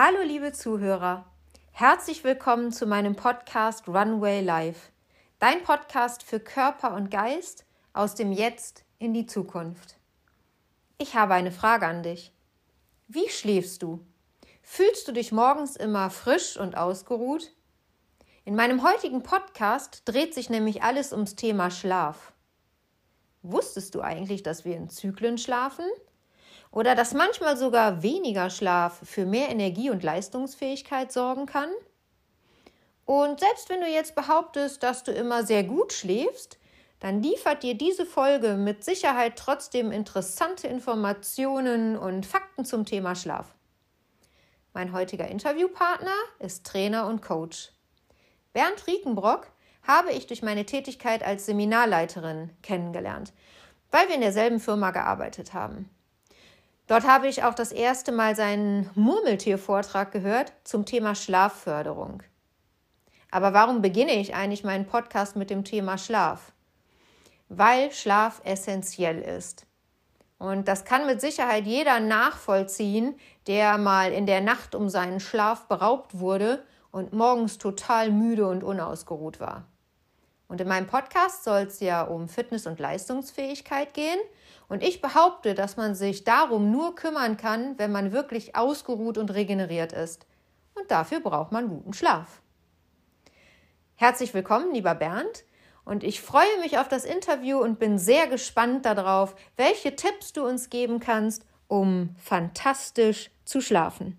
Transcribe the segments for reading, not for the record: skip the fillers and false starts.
Hallo liebe Zuhörer, herzlich willkommen zu meinem Podcast Runway Life, dein Podcast für Körper und Geist aus dem Jetzt in die Zukunft. Ich habe eine Frage an dich. Wie schläfst du? Fühlst du dich morgens immer frisch und ausgeruht? In meinem heutigen Podcast dreht sich nämlich alles ums Thema Schlaf. Wusstest du eigentlich, dass wir in Zyklen schlafen? Oder dass manchmal sogar weniger Schlaf für mehr Energie und Leistungsfähigkeit sorgen kann? Und selbst wenn du jetzt behauptest, dass du immer sehr gut schläfst, dann liefert dir diese Folge mit Sicherheit trotzdem interessante Informationen und Fakten zum Thema Schlaf. Mein heutiger Interviewpartner ist Trainer und Coach. Bernd Riekenbrock habe ich durch meine Tätigkeit als Seminarleiterin kennengelernt, weil wir in derselben Firma gearbeitet haben. Dort habe ich auch das erste Mal seinen Murmeltier-Vortrag gehört zum Thema Schlafförderung. Aber warum beginne ich eigentlich meinen Podcast mit dem Thema Schlaf? Weil Schlaf essentiell ist. Und das kann mit Sicherheit jeder nachvollziehen, der mal in der Nacht um seinen Schlaf beraubt wurde und morgens total müde und unausgeruht war. Und in meinem Podcast soll es ja um Fitness und Leistungsfähigkeit gehen. Und ich behaupte, dass man sich darum nur kümmern kann, wenn man wirklich ausgeruht und regeneriert ist. Und dafür braucht man guten Schlaf. Herzlich willkommen, lieber Bernd. Und ich freue mich auf das Interview und bin sehr gespannt darauf, welche Tipps du uns geben kannst, um fantastisch zu schlafen.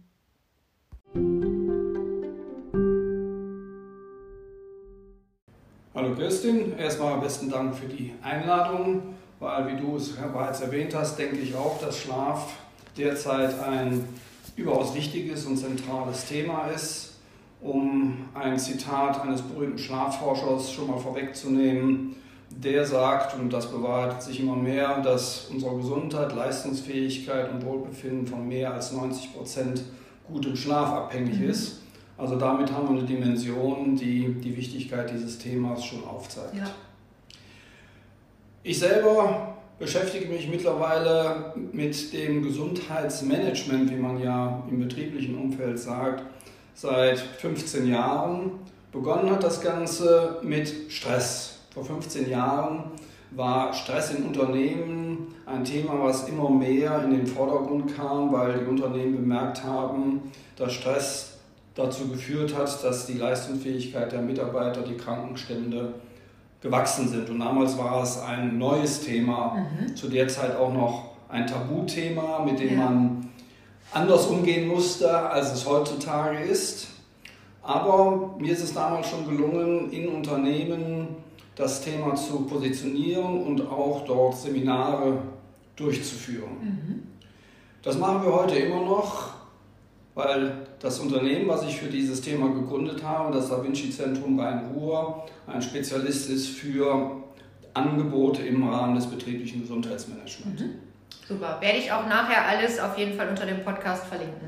Hallo Kirstin, erstmal besten Dank für die Einladung, weil wie du es bereits erwähnt hast, denke ich auch, dass Schlaf derzeit ein überaus wichtiges und zentrales Thema ist. Um ein Zitat eines berühmten Schlafforschers schon mal vorwegzunehmen, der sagt, und das bewahrheitet sich immer mehr, dass unsere Gesundheit, Leistungsfähigkeit und Wohlbefinden von mehr als 90% gutem Schlaf abhängig ist. Also damit haben wir eine Dimension, die die Wichtigkeit dieses Themas schon aufzeigt. Ja. Ich selber beschäftige mich mittlerweile mit dem Gesundheitsmanagement, wie man ja im betrieblichen Umfeld sagt, seit 15 Jahren. Begonnen hat das Ganze mit Stress. Vor 15 Jahren war Stress in Unternehmen ein Thema, was immer mehr in den Vordergrund kam, weil die Unternehmen bemerkt haben, dass Stress dazu geführt hat, dass die Leistungsfähigkeit der Mitarbeiter, die Krankenstände gewachsen sind. Und damals war es ein neues Thema, zu der Zeit auch noch ein Tabuthema, mit dem man anders umgehen musste, als es heutzutage ist. Aber mir ist es damals schon gelungen, in Unternehmen das Thema zu positionieren und auch dort Seminare durchzuführen. Das machen wir heute immer noch, weil das Unternehmen, was ich für dieses Thema gegründet habe, das Da Vinci Zentrum Rhein-Ruhr, ein Spezialist ist für Angebote im Rahmen des betrieblichen Gesundheitsmanagements. Super, werde ich auch nachher alles auf jeden Fall unter dem Podcast verlinken.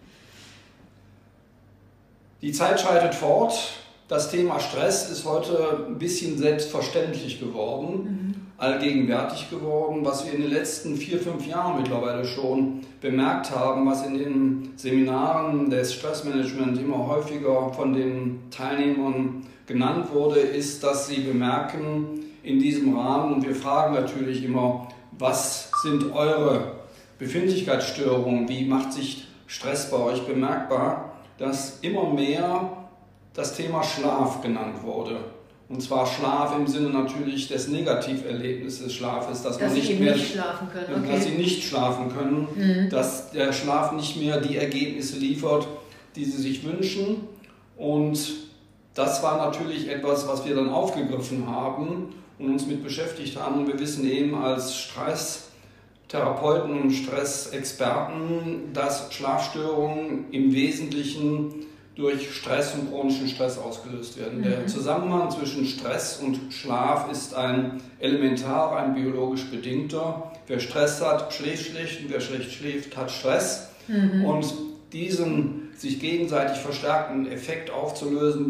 Die Zeit schreitet fort. Das Thema Stress ist heute ein bisschen selbstverständlich geworden, allgegenwärtig geworden, was wir in den letzten 4-5 Jahren mittlerweile schon bemerkt haben, was in den Seminaren des Stressmanagement immer häufiger von den Teilnehmern genannt wurde, ist, dass sie bemerken in diesem Rahmen, und wir fragen natürlich immer, was sind eure Befindlichkeitsstörungen, wie macht sich Stress bei euch bemerkbar, dass immer mehr das Thema Schlaf genannt wurde. Und zwar Schlaf im Sinne natürlich des Negativerlebnisses des Schlafes, dass man nicht mehr schlafen können. Dass sie nicht schlafen können, dass der Schlaf nicht mehr die Ergebnisse liefert, die sie sich wünschen. Und das war natürlich etwas, was wir dann aufgegriffen haben und uns mit beschäftigt haben. Und wir wissen eben als Stresstherapeuten und Stressexperten, dass Schlafstörungen im Wesentlichen durch Stress und chronischen Stress ausgelöst werden. Der Zusammenhang zwischen Stress und Schlaf ist ein elementarer, ein biologisch bedingter. Wer Stress hat, schläft schlecht, und wer schlecht schläft, hat Stress. Und diesen sich gegenseitig verstärkenden Effekt aufzulösen,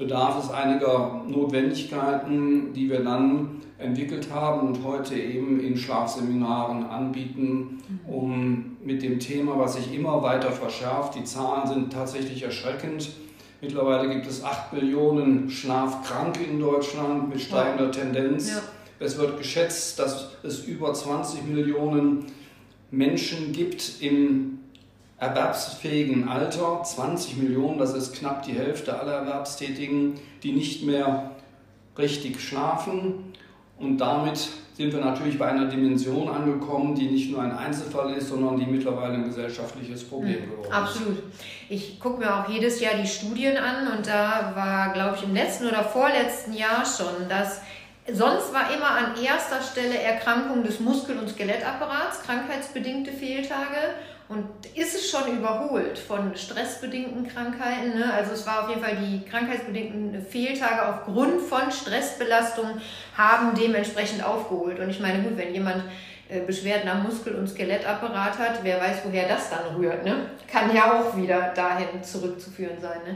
bedarf es einiger Notwendigkeiten, die wir dann entwickelt haben und heute eben in Schlafseminaren anbieten, um mit dem Thema, was sich immer weiter verschärft, die Zahlen sind tatsächlich erschreckend. Mittlerweile gibt es 8 Millionen Schlafkranke in Deutschland mit steigender Tendenz. Ja. Es wird geschätzt, dass es über 20 Millionen Menschen gibt im erwerbsfähigen Alter, 20 Millionen, das ist knapp die Hälfte aller Erwerbstätigen, die nicht mehr richtig schlafen. Und damit sind wir natürlich bei einer Dimension angekommen, die nicht nur ein Einzelfall ist, sondern die mittlerweile ein gesellschaftliches Problem geworden ist. Absolut. Ich gucke mir auch jedes Jahr die Studien an und da war, glaube ich, im letzten oder vorletzten Jahr schon, dass sonst war immer an erster Stelle Erkrankung des Muskel- und Skelettapparats, krankheitsbedingte Fehltage. Und ist es schon überholt von stressbedingten Krankheiten? Ne? Also es war auf jeden Fall die krankheitsbedingten Fehltage aufgrund von Stressbelastung haben dementsprechend aufgeholt. Und ich meine, gut, wenn jemand Beschwerden am Muskel- und Skelettapparat hat, wer weiß, woher das dann rührt. Ne? Kann ja auch wieder dahin zurückzuführen sein. Ne?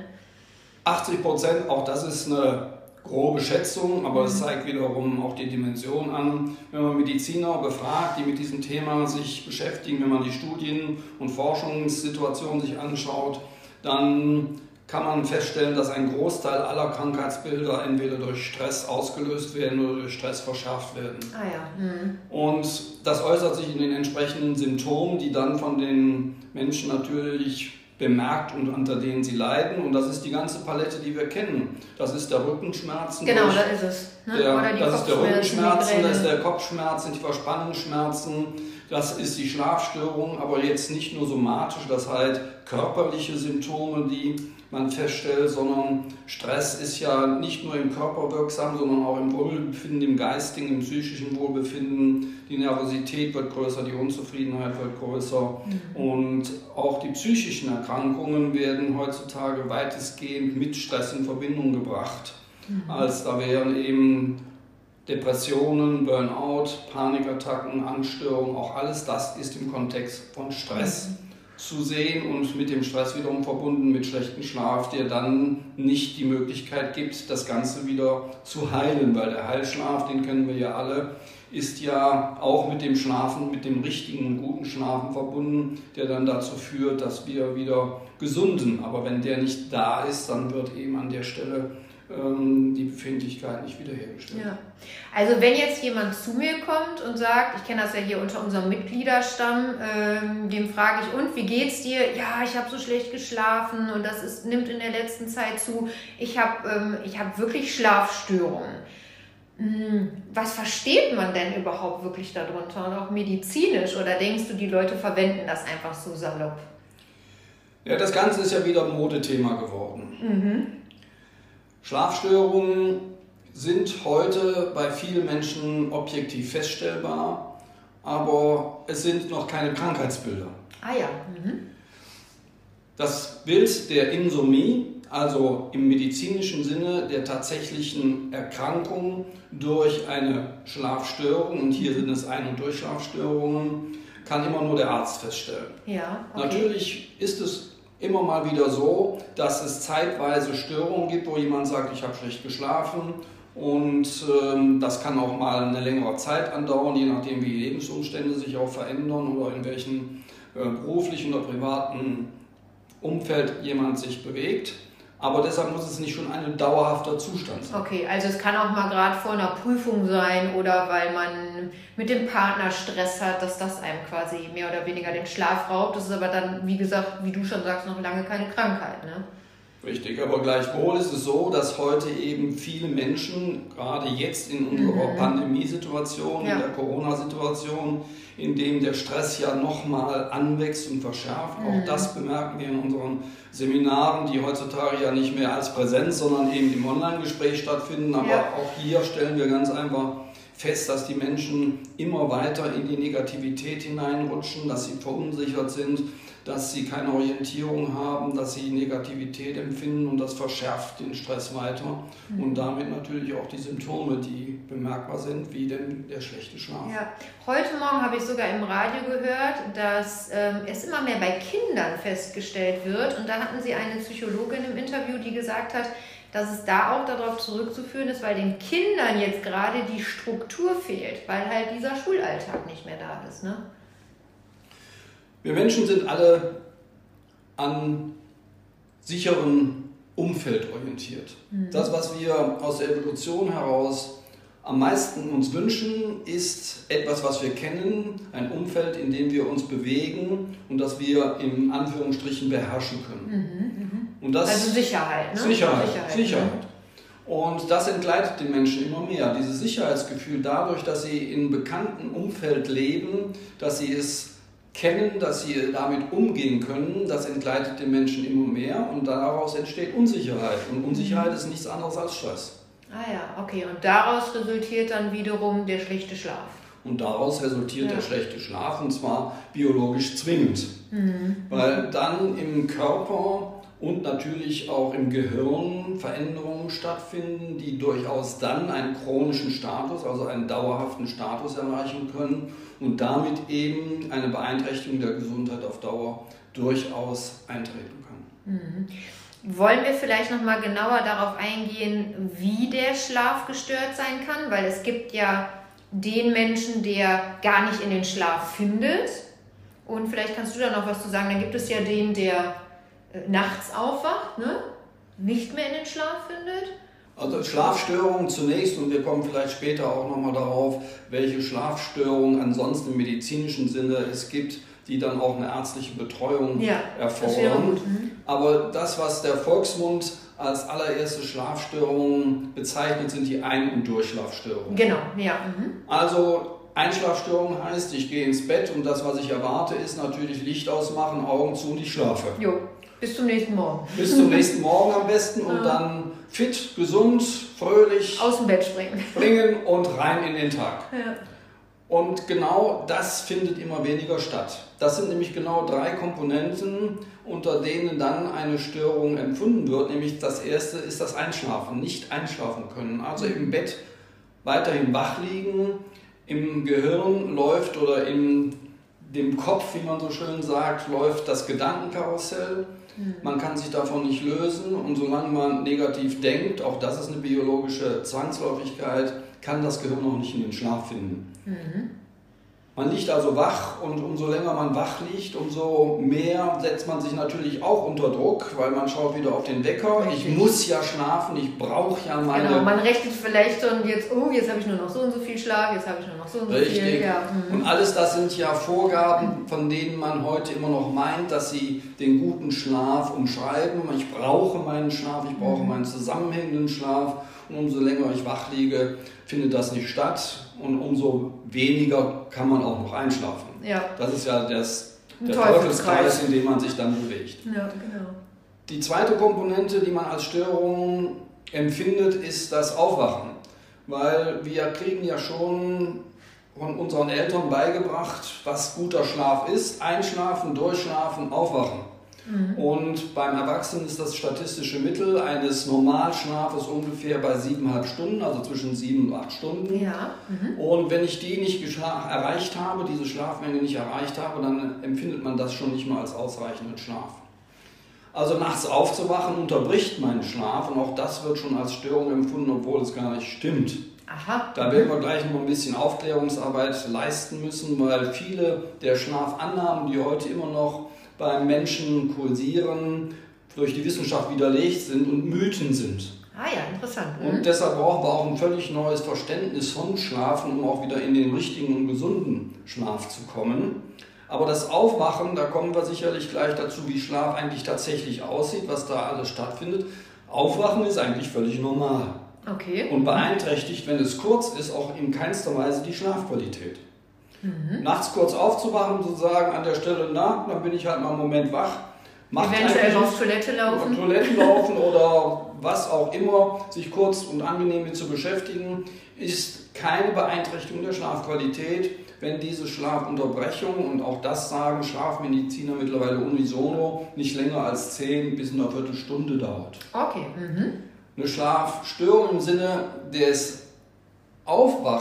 80%, auch das ist eine grobe Schätzung, aber es zeigt wiederum auch die Dimension an. Wenn man Mediziner befragt, die mit diesem Thema sich beschäftigen, wenn man die Studien- und Forschungssituationen sich anschaut, dann kann man feststellen, dass ein Großteil aller Krankheitsbilder entweder durch Stress ausgelöst werden oder durch Stress verschärft werden. Ah ja. Und das äußert sich in den entsprechenden Symptomen, die dann von den Menschen natürlich bemerkt und unter denen sie leiden. Und das ist die ganze Palette, die wir kennen. Das ist der Rückenschmerzen. Genau, da ist es. Ne? Das ist der Rückenschmerzen, das ist der Kopfschmerzen, die Verspannungsschmerzen, das ist die Schlafstörung, aber jetzt nicht nur somatisch, das heißt körperliche Symptome, die man feststellt, sondern Stress ist ja nicht nur im Körper wirksam, sondern auch im Wohlbefinden, im geistigen, im psychischen Wohlbefinden. Die Nervosität wird größer, die Unzufriedenheit wird größer und auch die psychischen Erkrankungen werden heutzutage weitestgehend mit Stress in Verbindung gebracht. Als da wären eben Depressionen, Burnout, Panikattacken, Angststörungen, auch alles das ist im Kontext von Stress zu sehen und mit dem Stress wiederum verbunden mit schlechtem Schlaf, der dann nicht die Möglichkeit gibt, das Ganze wieder zu heilen, weil der Heilschlaf, den kennen wir ja alle, ist ja auch mit dem Schlafen, mit dem richtigen, guten Schlafen verbunden, der dann dazu führt, dass wir wieder gesunden. Aber wenn der nicht da ist, dann wird eben an der Stelle die Befindlichkeit nicht wiederhergestellt. Ja. Also wenn jetzt jemand zu mir kommt und sagt, ich kenne das ja hier unter unserem Mitgliederstamm, dem frage ich, und wie geht's dir? Ja, ich habe so schlecht geschlafen und das nimmt in der letzten Zeit zu. Ich hab wirklich Schlafstörungen. Was versteht man denn überhaupt wirklich darunter und auch medizinisch? Oder denkst du, die Leute verwenden das einfach so salopp? Ja, das Ganze ist ja wieder ein Modethema geworden. Schlafstörungen sind heute bei vielen Menschen objektiv feststellbar, aber es sind noch keine Krankheitsbilder. Ah ja. Das Bild der Insomnie, also im medizinischen Sinne der tatsächlichen Erkrankung durch eine Schlafstörung, und hier sind es Ein- und Durchschlafstörungen, kann immer nur der Arzt feststellen. Ja, okay. Natürlich ist es immer mal wieder so, dass es zeitweise Störungen gibt, wo jemand sagt, ich habe schlecht geschlafen, und das kann auch mal eine längere Zeit andauern, je nachdem wie die Lebensumstände sich auch verändern oder in welchem beruflichen oder privaten Umfeld jemand sich bewegt. Aber deshalb muss es nicht schon ein dauerhafter Zustand sein. Okay, also es kann auch mal gerade vor einer Prüfung sein oder weil man mit dem Partner Stress hat, dass das einem quasi mehr oder weniger den Schlaf raubt. Das ist aber dann, wie gesagt, wie du schon sagst, noch lange keine Krankheit, ne? Richtig, aber gleichwohl ist es so, dass heute eben viele Menschen, gerade jetzt in unserer Pandemiesituation, in der Corona-Situation, in dem der Stress ja nochmal anwächst und verschärft, auch das bemerken wir in unseren Seminaren, die heutzutage ja nicht mehr als Präsenz, sondern eben im Online-Gespräch stattfinden, aber auch hier stellen wir ganz einfach fest, dass die Menschen immer weiter in die Negativität hineinrutschen, dass sie verunsichert sind, dass sie keine Orientierung haben, dass sie Negativität empfinden, und das verschärft den Stress weiter und damit natürlich auch die Symptome, die bemerkbar sind, wie denn der schlechte Schlaf. Ja. Heute Morgen habe ich sogar im Radio gehört, dass es immer mehr bei Kindern festgestellt wird, und da hatten sie eine Psychologin im Interview, die gesagt hat, dass es da auch darauf zurückzuführen ist, weil den Kindern jetzt gerade die Struktur fehlt, weil halt dieser Schulalltag nicht mehr da ist. Ne? Wir Menschen sind alle an sicheren Umfeld orientiert. Das, was wir aus der Evolution heraus am meisten uns wünschen, ist etwas, was wir kennen, ein Umfeld, in dem wir uns bewegen und das wir in Anführungsstrichen beherrschen können. Und das, also Sicherheit, ne? Sicherheit. Und das entgleitet den Menschen immer mehr. Dieses Sicherheitsgefühl dadurch, dass sie in bekannten Umfeld leben, dass sie es kennen, dass sie damit umgehen können, das entgleitet den Menschen immer mehr und daraus entsteht Unsicherheit. Und Unsicherheit ist nichts anderes als Stress. Ah ja, okay. Und daraus resultiert dann wiederum der schlechte Schlaf. Und daraus resultiert der schlechte Schlaf, und zwar biologisch zwingend. Weil dann im Körper und natürlich auch im Gehirn Veränderungen stattfinden, die durchaus dann einen chronischen Status, also einen dauerhaften Status erreichen können und damit eben eine Beeinträchtigung der Gesundheit auf Dauer durchaus eintreten kann. Wollen wir vielleicht nochmal genauer darauf eingehen, wie der Schlaf gestört sein kann? Weil es gibt ja den Menschen, der gar nicht in den Schlaf findet. Und vielleicht kannst du da noch was zu sagen. Dann gibt es ja den, der nachts aufwacht, ne? Nicht mehr in den Schlaf findet. Also Schlafstörungen zunächst, und wir kommen vielleicht später auch nochmal darauf, welche Schlafstörungen ansonsten im medizinischen Sinne es gibt, die dann auch eine ärztliche Betreuung erfordern. Aber das, was der Volksmund als allererste Schlafstörungen bezeichnet, sind die Ein- und Durchschlafstörungen. Genau, ja. Also Einschlafstörung heißt, ich gehe ins Bett und das, was ich erwarte, ist natürlich Licht ausmachen, Augen zu und ich schlafe. Jo, bis zum nächsten Morgen. Bis zum nächsten Morgen am besten und dann fit, gesund, fröhlich aus dem Bett springen und rein in den Tag. Ja. Und genau das findet immer weniger statt. Das sind nämlich genau 3 Komponenten, unter denen dann eine Störung empfunden wird. Nämlich das erste ist das Einschlafen, nicht einschlafen können. Also im Bett weiterhin wach liegen, im Gehirn läuft oder in dem Kopf, wie man so schön sagt, läuft das Gedankenkarussell. Man kann sich davon nicht lösen und solange man negativ denkt, auch das ist eine biologische Zwangsläufigkeit, kann das Gehirn noch nicht in den Schlaf finden. Man liegt also wach und umso länger man wach liegt, umso mehr setzt man sich natürlich auch unter Druck, weil man schaut wieder auf den Wecker. Richtig. Ich muss ja schlafen, ich brauche ja meine... Genau, man rechnet vielleicht schon jetzt, jetzt habe ich nur noch so und so viel Schlaf, jetzt habe ich nur noch so und so viel. Ja. Und alles das sind ja Vorgaben, von denen man heute immer noch meint, dass sie den guten Schlaf umschreiben. Ich brauche meinen Schlaf, ich brauche meinen zusammenhängenden Schlaf. Und umso länger ich wach liege, findet das nicht statt und umso weniger kann man auch noch einschlafen. Ja. Das ist ja der Teufelskreis, in dem man sich dann bewegt. Ja, genau. Die zweite Komponente, die man als Störung empfindet, ist das Aufwachen. Weil wir kriegen ja schon von unseren Eltern beigebracht, was guter Schlaf ist. Einschlafen, durchschlafen, aufwachen. Und beim Erwachsenen ist das statistische Mittel eines Normalschlafes ungefähr bei 7,5 Stunden, also zwischen 7 und 8 Stunden. Ja. Und wenn ich die nicht erreicht habe, diese Schlafmenge nicht erreicht habe, dann empfindet man das schon nicht mal als ausreichenden Schlaf. Also nachts aufzuwachen unterbricht meinen Schlaf und auch das wird schon als Störung empfunden, obwohl es gar nicht stimmt. Aha. Da werden wir gleich noch ein bisschen Aufklärungsarbeit leisten müssen, weil viele der Schlafannahmen, die heute immer noch beim Menschen kursieren, durch die Wissenschaft widerlegt sind und Mythen sind. Ah ja, interessant. Und deshalb brauchen wir auch ein völlig neues Verständnis von Schlafen, um auch wieder in den richtigen und gesunden Schlaf zu kommen. Aber das Aufwachen, da kommen wir sicherlich gleich dazu, wie Schlaf eigentlich tatsächlich aussieht, was da alles stattfindet. Aufwachen ist eigentlich völlig normal. Okay. Und beeinträchtigt, wenn es kurz ist, auch in keinster Weise die Schlafqualität. Nachts kurz aufzuwachen und zu sagen, an der Stelle, dann bin ich halt mal einen Moment wach. Eventuell auf Toilette laufen. Auf Toiletten laufen oder was auch immer, sich kurz und angenehm mit zu beschäftigen, ist keine Beeinträchtigung der Schlafqualität, wenn diese Schlafunterbrechung, und auch das sagen Schlafmediziner mittlerweile unisono, nicht länger als 10 bis eine Viertelstunde dauert. Okay. Eine Schlafstörung im Sinne des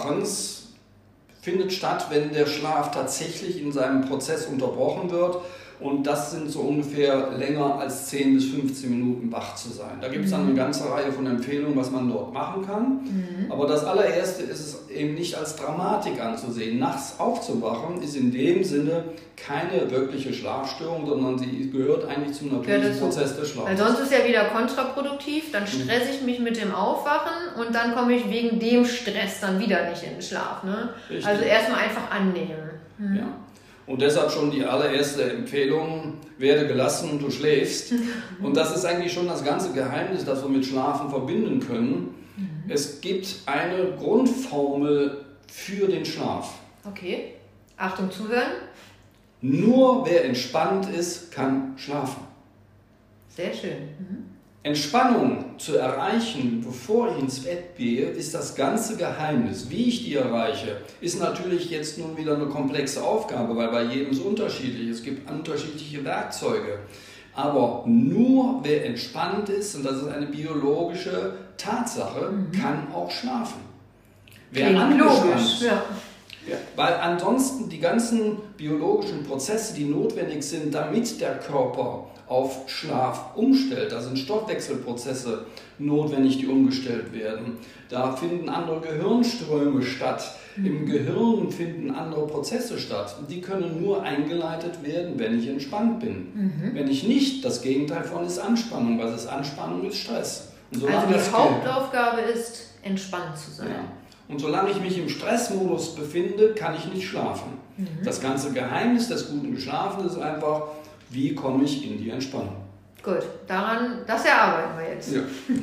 Aufwachens findet statt, wenn der Schlaf tatsächlich in seinem Prozess unterbrochen wird Und das sind so ungefähr länger als 10 bis 15 Minuten wach zu sein. Da gibt es dann eine ganze Reihe von Empfehlungen, was man dort machen kann. Aber das allererste ist es eben nicht als Dramatik anzusehen. Nachts aufzuwachen ist in dem Sinne keine wirkliche Schlafstörung, sondern sie gehört eigentlich zum natürlichen Prozess des Schlafs. Weil sonst ist ja wieder kontraproduktiv, dann stresse ich mich mit dem Aufwachen und dann komme ich wegen dem Stress dann wieder nicht in den Schlaf. Ne? Also erstmal einfach annehmen. Ja. Und deshalb schon die allererste Empfehlung, werde gelassen und du schläfst. Und das ist eigentlich schon das ganze Geheimnis, das wir mit Schlafen verbinden können. Es gibt eine Grundformel für den Schlaf. Okay, Achtung, zuhören. Nur wer entspannt ist, kann schlafen. Sehr schön. Entspannung zu erreichen, bevor ich ins Bett gehe, ist das ganze Geheimnis. Wie ich die erreiche, ist natürlich jetzt nun wieder eine komplexe Aufgabe, weil bei jedem ist unterschiedlich. Es gibt unterschiedliche Werkzeuge. Aber nur wer entspannt ist, und das ist eine biologische Tatsache, kann auch schlafen. Wer angespannt ist, ja, weil ansonsten die ganzen biologischen Prozesse, die notwendig sind, damit der Körper auf Schlaf umstellt, da sind Stoffwechselprozesse notwendig, die umgestellt werden. Da finden andere Gehirnströme statt. Im Gehirn finden andere Prozesse statt. Die können nur eingeleitet werden, wenn ich entspannt bin. Wenn ich nicht, das Gegenteil von ist Anspannung. Was ist Anspannung? Ist Stress. Also die Hauptaufgabe ist, entspannt zu sein. Ja. Und solange ich mich im Stressmodus befinde, kann ich nicht schlafen. Das ganze Geheimnis des guten Schlafens ist einfach, wie komme ich in die Entspannung. Gut, das erarbeiten wir jetzt. Ja.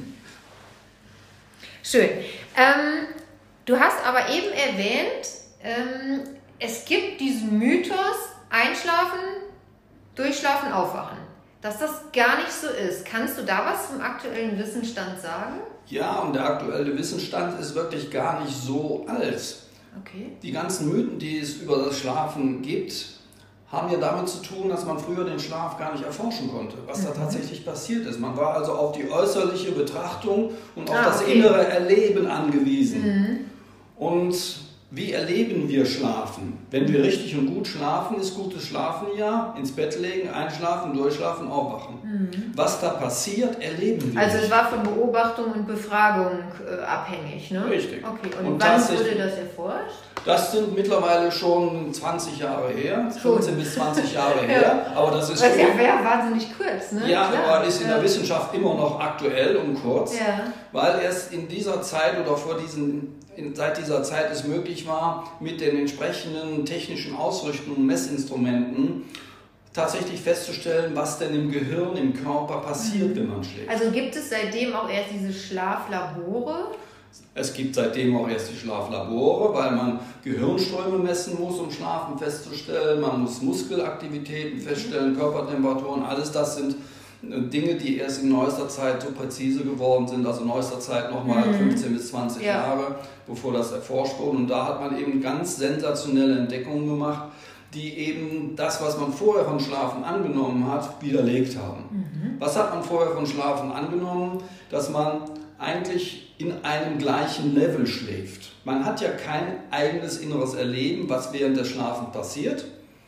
Schön. Du hast aber eben erwähnt, es gibt diesen Mythos, einschlafen, durchschlafen, aufwachen. Dass das gar nicht so ist. Kannst du da was zum aktuellen Wissensstand sagen? Ja, und der aktuelle Wissensstand ist wirklich gar nicht so alt. Okay. Die ganzen Mythen, die es über das Schlafen gibt, haben ja damit zu tun, dass man früher den Schlaf gar nicht erforschen konnte, was da tatsächlich passiert ist. Man war also auf die äußerliche Betrachtung und auf das innere Erleben angewiesen. Und wie erleben wir Schlafen? Wenn wir richtig und gut schlafen, ist gutes Schlafen ja, ins Bett legen, einschlafen, durchschlafen, aufwachen. Was da passiert, erleben wir. Also es war von Beobachtung und Befragung abhängig, ne? Richtig. Okay. Und wann wurde das erforscht? Das sind mittlerweile schon 20 Jahre her, 15 bis 20 Jahre her. Aber das ist ja wahnsinnig kurz, ne? Ja, klar. aber ist in der Wissenschaft immer noch aktuell und kurz, ja. Weil erst in dieser Zeit oder seit dieser Zeit es möglich war, mit den entsprechenden technischen Ausrüstungen und Messinstrumenten tatsächlich festzustellen, was denn im Gehirn, im Körper passiert, wenn man schläft. Also gibt es seitdem auch erst diese Schlaflabore? Es gibt seitdem auch erst die Schlaflabore, weil man Gehirnströme messen muss, um Schlafen festzustellen. Man muss Muskelaktivitäten feststellen, Körpertemperaturen, alles das sind Dinge, die erst in neuester Zeit so präzise geworden sind, also in neuester Zeit nochmal 15 bis 20 Jahre, bevor das erforscht wurde. Und da hat man eben ganz sensationelle Entdeckungen gemacht, die eben das, was man vorher von Schlafen angenommen hat, widerlegt haben. Was hat man vorher von Schlafen angenommen? Dass man eigentlich in einem gleichen Level schläft. Man hat ja kein eigenes inneres Erleben, was während des Schlafens passiert.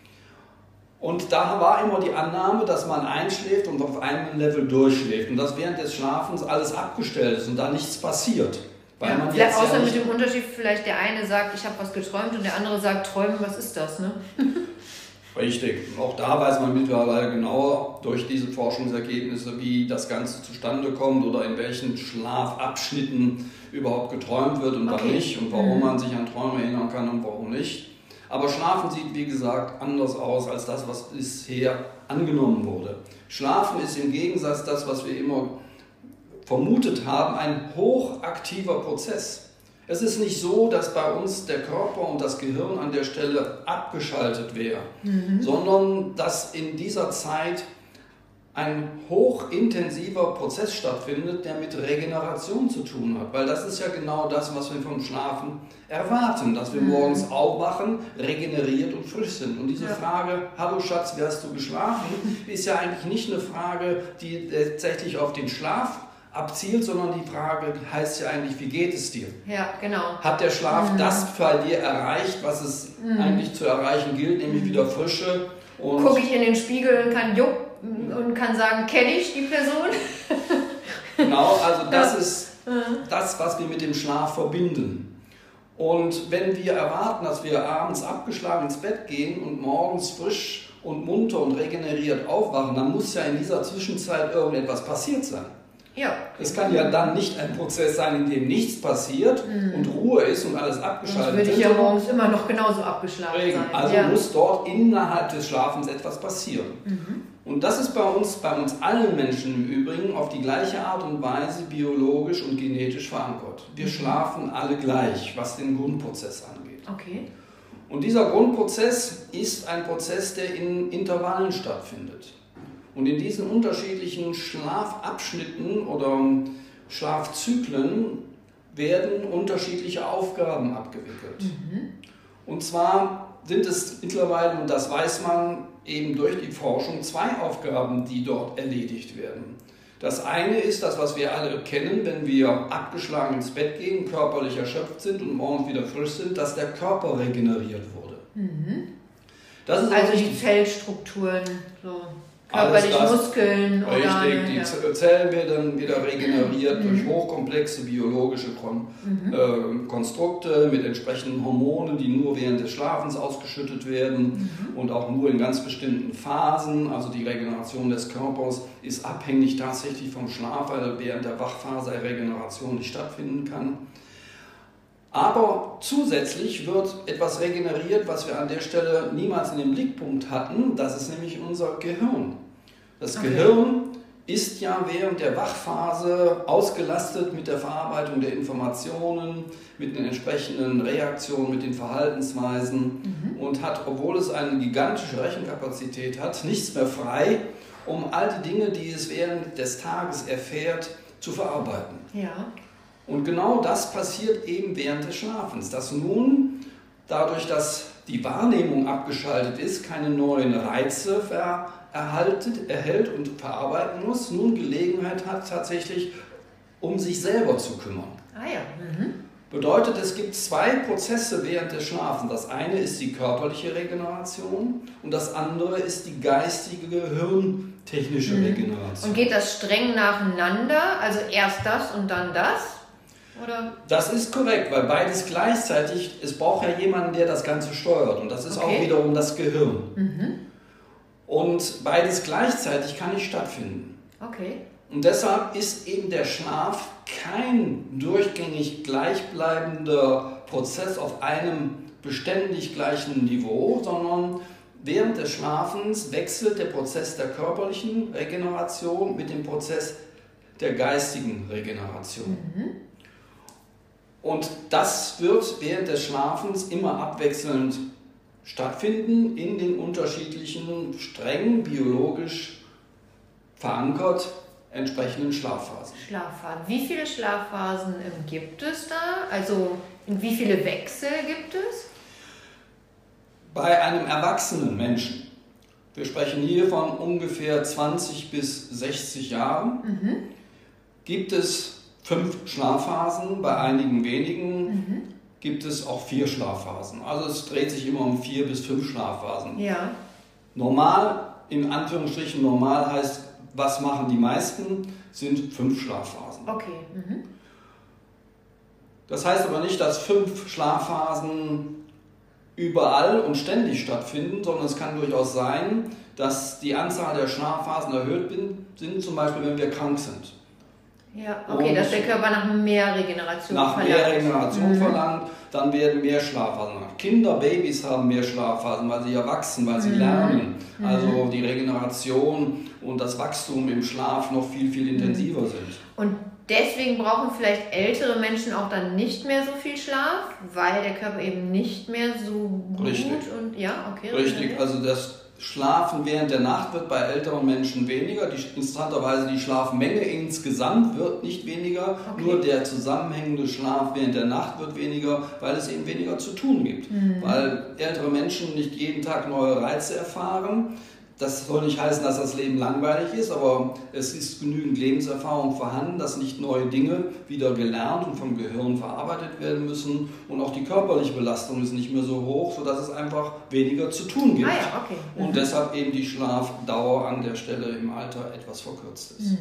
Und da war immer die Annahme, dass man einschläft und auf einem Level durchschläft und dass während des Schlafens alles abgestellt ist und da nichts passiert. Weil man jetzt außer mit dem Unterschied, vielleicht der eine sagt, ich habe was geträumt und der andere sagt, träumen, was ist das? Ne? Richtig. Auch da weiß man mittlerweile genauer durch diese Forschungsergebnisse, wie das Ganze zustande kommt oder in welchen Schlafabschnitten überhaupt geträumt wird und wann nicht und warum man sich an Träume erinnern kann und warum nicht. Aber Schlafen sieht, wie gesagt, anders aus als das, was bisher angenommen wurde. Schlafen ist im Gegensatz das, was wir immer vermutet haben, ein hochaktiver Prozess. Es ist nicht so, dass bei uns der Körper und das Gehirn an der Stelle abgeschaltet wäre, sondern dass in dieser Zeit ein hochintensiver Prozess stattfindet, der mit Regeneration zu tun hat. Weil das ist ja genau das, was wir vom Schlafen erwarten, dass wir morgens aufwachen, regeneriert und frisch sind. Und diese Frage, hallo Schatz, wie hast du geschlafen, ist ja eigentlich nicht eine Frage, die tatsächlich auf den Schlaf abzielt, sondern die Frage heißt ja eigentlich, wie geht es dir? Ja, genau. Hat der Schlaf das bei dir erreicht, was es eigentlich zu erreichen gilt, nämlich wieder Frische? Gucke ich in den Spiegel und kann sagen, kenne ich die Person? Genau, also das ist das, was wir mit dem Schlaf verbinden. Und wenn wir erwarten, dass wir abends abgeschlagen ins Bett gehen und morgens frisch und munter und regeneriert aufwachen, dann muss ja in dieser Zwischenzeit irgendetwas passiert sein. Ja. Es kann ja dann nicht ein Prozess sein, in dem nichts passiert und Ruhe ist und alles abgeschaltet ist. Sonst würde ich ja morgens immer noch genauso abgeschlagen sein. Also muss dort innerhalb des Schlafens etwas passieren. Und das ist bei uns allen Menschen im Übrigen auf die gleiche Art und Weise biologisch und genetisch verankert. Wir schlafen alle gleich, was den Grundprozess angeht. Okay. Und dieser Grundprozess ist ein Prozess, der in Intervallen stattfindet. Und in diesen unterschiedlichen Schlafabschnitten oder Schlafzyklen werden unterschiedliche Aufgaben abgewickelt. Und zwar sind es mittlerweile, und das weiß man eben durch die Forschung, 2 Aufgaben, die dort erledigt werden. Das eine ist das, was wir alle kennen, wenn wir abgeschlagen ins Bett gehen, körperlich erschöpft sind und morgens wieder frisch sind, dass der Körper regeneriert wurde. Das ist also die Zellstrukturen, so körperliche Muskeln. Richtig, die Zellen werden wieder regeneriert durch hochkomplexe biologische Konstrukte mit entsprechenden Hormonen, die nur während des Schlafens ausgeschüttet werden und auch nur in ganz bestimmten Phasen. Also die Regeneration des Körpers ist abhängig tatsächlich vom Schlaf, weil während der Wachphase Regeneration nicht stattfinden kann. Aber zusätzlich wird etwas regeneriert, was wir an der Stelle niemals in den Blickpunkt hatten. Das ist nämlich unser Gehirn. Das Gehirn ist ja während der Wachphase ausgelastet mit der Verarbeitung der Informationen, mit den entsprechenden Reaktionen, mit den Verhaltensweisen und hat, obwohl es eine gigantische Rechenkapazität hat, nichts mehr frei, um all die Dinge, die es während des Tages erfährt, zu verarbeiten. Ja. Und genau das passiert eben während des Schlafens, dass nun, dadurch, dass die Wahrnehmung abgeschaltet ist, keine neuen Reize erhält und verarbeiten muss, nun Gelegenheit hat, tatsächlich um sich selber zu kümmern. Ah ja. Bedeutet, es gibt 2 Prozesse während des Schlafens. Das eine ist die körperliche Regeneration und das andere ist die geistige, gehirntechnische Regeneration. Und geht das streng nacheinander? Also erst das und dann das? Oder? Das ist korrekt, weil beides gleichzeitig, es braucht ja jemanden, der das Ganze steuert und das ist auch wiederum das Gehirn. Und beides gleichzeitig kann nicht stattfinden. Okay. Und deshalb ist eben der Schlaf kein durchgängig gleichbleibender Prozess auf einem beständig gleichen Niveau, sondern während des Schlafens wechselt der Prozess der körperlichen Regeneration mit dem Prozess der geistigen Regeneration. Und das wird während des Schlafens immer abwechselnd stattfinden in den unterschiedlichen, streng biologisch verankert entsprechenden Schlafphasen. Wie viele Schlafphasen gibt es da? Also wie viele Wechsel gibt es? Bei einem erwachsenen Menschen, wir sprechen hier von ungefähr 20 bis 60 Jahren, gibt es 5 Schlafphasen, bei einigen wenigen gibt es auch 4 Schlafphasen. Also es dreht sich immer um 4 bis 5 Schlafphasen. Ja. Normal, in Anführungsstrichen normal heißt, was machen die meisten, sind 5 Schlafphasen. Okay. Das heißt aber nicht, dass 5 Schlafphasen überall und ständig stattfinden, sondern es kann durchaus sein, dass die Anzahl der Schlafphasen erhöht sind, zum Beispiel wenn wir krank sind. Ja, okay, dass der Körper nach mehr Regeneration verlangt, dann werden mehr Schlafphasen. Kinder, Babys haben mehr Schlafphasen, weil sie ja wachsen, weil sie lernen. Also die Regeneration und das Wachstum im Schlaf noch viel, viel intensiver sind. Und deswegen brauchen vielleicht ältere Menschen auch dann nicht mehr so viel Schlaf, weil der Körper eben nicht mehr so gut und Richtig, also das Schlafen während der Nacht wird bei älteren Menschen weniger. Interessanterweise die Schlafmenge insgesamt wird nicht weniger, nur der zusammenhängende Schlaf während der Nacht wird weniger, weil es eben weniger zu tun gibt. Weil ältere Menschen nicht jeden Tag neue Reize erfahren. Das soll nicht heißen, dass das Leben langweilig ist, aber es ist genügend Lebenserfahrung vorhanden, dass nicht neue Dinge wieder gelernt und vom Gehirn verarbeitet werden müssen. Und auch die körperliche Belastung ist nicht mehr so hoch, sodass es einfach weniger zu tun gibt. Okay. Und deshalb eben die Schlafdauer an der Stelle im Alter etwas verkürzt ist.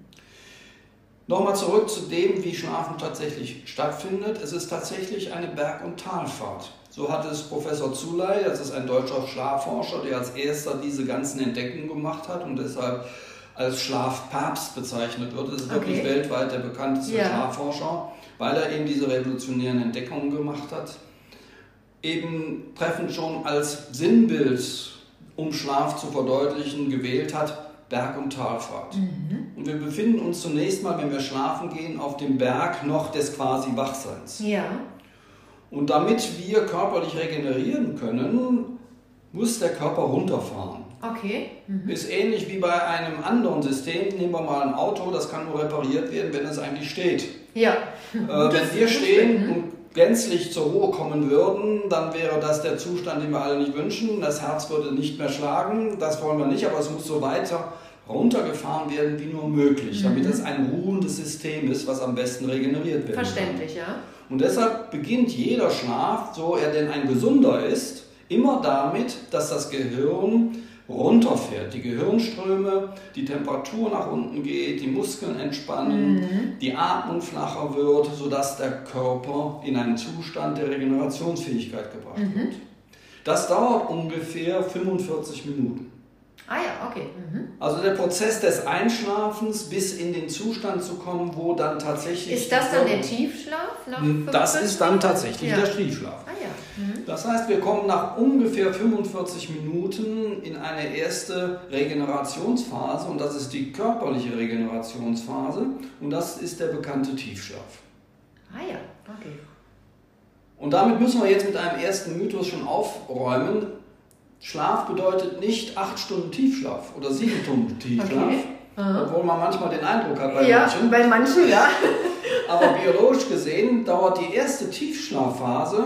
Nochmal zurück zu dem, wie Schlafen tatsächlich stattfindet. Es ist tatsächlich eine Berg- und Talfahrt. So hat es Professor Zuley, das ist ein deutscher Schlafforscher, der als erster diese ganzen Entdeckungen gemacht hat und deshalb als Schlafpapst bezeichnet wird. Das ist wirklich weltweit der bekannteste Schlafforscher, weil er eben diese revolutionären Entdeckungen gemacht hat. Eben treffend schon als Sinnbild, um Schlaf zu verdeutlichen, gewählt hat, Berg- und Talfahrt. Und wir befinden uns zunächst mal, wenn wir schlafen gehen, auf dem Berg noch des quasi Wachseins. Ja. Und damit wir körperlich regenerieren können, muss der Körper runterfahren. Okay. Ist ähnlich wie bei einem anderen System. Nehmen wir mal ein Auto, das kann nur repariert werden, wenn es eigentlich steht. Ja. Wenn wir stehen und gänzlich zur Ruhe kommen würden, dann wäre das der Zustand, den wir alle nicht wünschen. Das Herz würde nicht mehr schlagen, das wollen wir nicht, aber es muss so weiter runtergefahren werden wie nur möglich, damit es ein ruhendes System ist, was am besten regeneriert werden Verständlich, kann. ja. Und deshalb beginnt jeder Schlaf, so er denn ein gesunder ist, immer damit, dass das Gehirn runterfährt. Die Gehirnströme, die Temperatur nach unten geht, die Muskeln entspannen, die Atmung flacher wird, sodass der Körper in einen Zustand der Regenerationsfähigkeit gebracht wird. Das dauert ungefähr 45 Minuten. Ah ja, okay. Also der Prozess des Einschlafens bis in den Zustand zu kommen, wo dann tatsächlich... Ist das dann der Tiefschlaf? Das ist dann tatsächlich der Tiefschlaf. Ah ja. Das heißt, wir kommen nach ungefähr 45 Minuten in eine erste Regenerationsphase und das ist die körperliche Regenerationsphase und das ist der bekannte Tiefschlaf. Ah ja, okay. Und damit müssen wir jetzt mit einem ersten Mythos schon aufräumen. Schlaf bedeutet nicht 8 Stunden Tiefschlaf oder 7 Stunden Tiefschlaf, obwohl man manchmal den Eindruck hat bei manchen. Bei manchen, ja. Aber biologisch gesehen dauert die erste Tiefschlafphase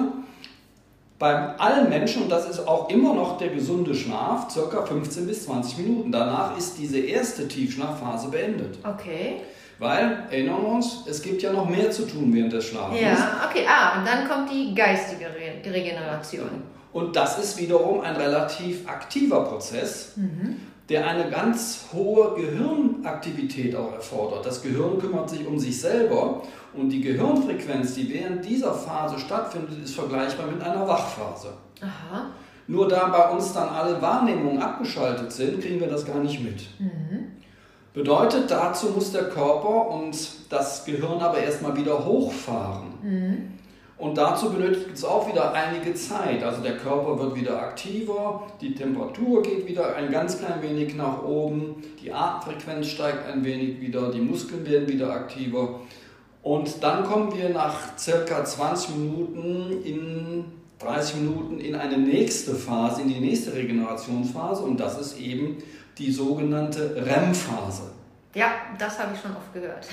bei allen Menschen, und das ist auch immer noch der gesunde Schlaf, ca. 15 bis 20 Minuten. Danach ist diese erste Tiefschlafphase beendet. Okay. Weil, erinnern wir uns, es gibt ja noch mehr zu tun während des Schlafens. Ja, okay. Und dann kommt die geistige Regeneration. Und das ist wiederum ein relativ aktiver Prozess, der eine ganz hohe Gehirnaktivität auch erfordert. Das Gehirn kümmert sich um sich selber und die Gehirnfrequenz, die während dieser Phase stattfindet, ist vergleichbar mit einer Wachphase. Aha. Nur da bei uns dann alle Wahrnehmungen abgeschaltet sind, kriegen wir das gar nicht mit. Bedeutet, dazu muss der Körper und das Gehirn aber erstmal wieder hochfahren. Und dazu benötigt es auch wieder einige Zeit. Also der Körper wird wieder aktiver, die Temperatur geht wieder ein ganz klein wenig nach oben, die Atemfrequenz steigt ein wenig wieder, die Muskeln werden wieder aktiver. Und dann kommen wir nach circa 20 Minuten, 30 Minuten in eine nächste Phase, in die nächste Regenerationsphase. Und das ist eben die sogenannte REM-Phase. Ja, das habe ich schon oft gehört.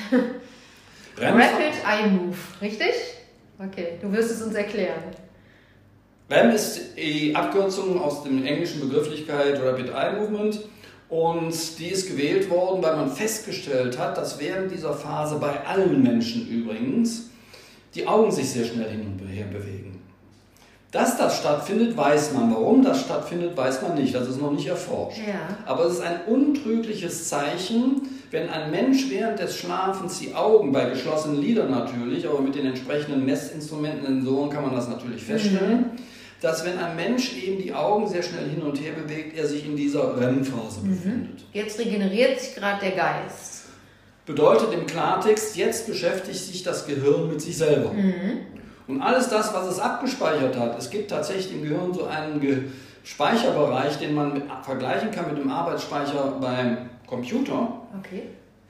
Rapid Eye Move, richtig? Okay, du wirst es uns erklären. REM ist die Abkürzung aus der englischen Begrifflichkeit Rapid Eye Movement und die ist gewählt worden, weil man festgestellt hat, dass während dieser Phase bei allen Menschen übrigens die Augen sich sehr schnell hin und her bewegen. Dass das stattfindet, weiß man. Warum das stattfindet, weiß man nicht. Das ist noch nicht erforscht. Ja. Aber es ist ein untrügliches Zeichen, wenn ein Mensch während des Schlafens die Augen, bei geschlossenen Lidern natürlich, aber mit den entsprechenden Messinstrumenten, Sensoren kann man das natürlich feststellen, dass wenn ein Mensch eben die Augen sehr schnell hin und her bewegt, er sich in dieser REM-Phase befindet. Jetzt regeneriert sich gerade der Geist. Bedeutet im Klartext, jetzt beschäftigt sich das Gehirn mit sich selber. Und alles das, was es abgespeichert hat, es gibt tatsächlich im Gehirn so einen Speicherbereich, den man vergleichen kann mit dem Arbeitsspeicher beim Computer. Okay.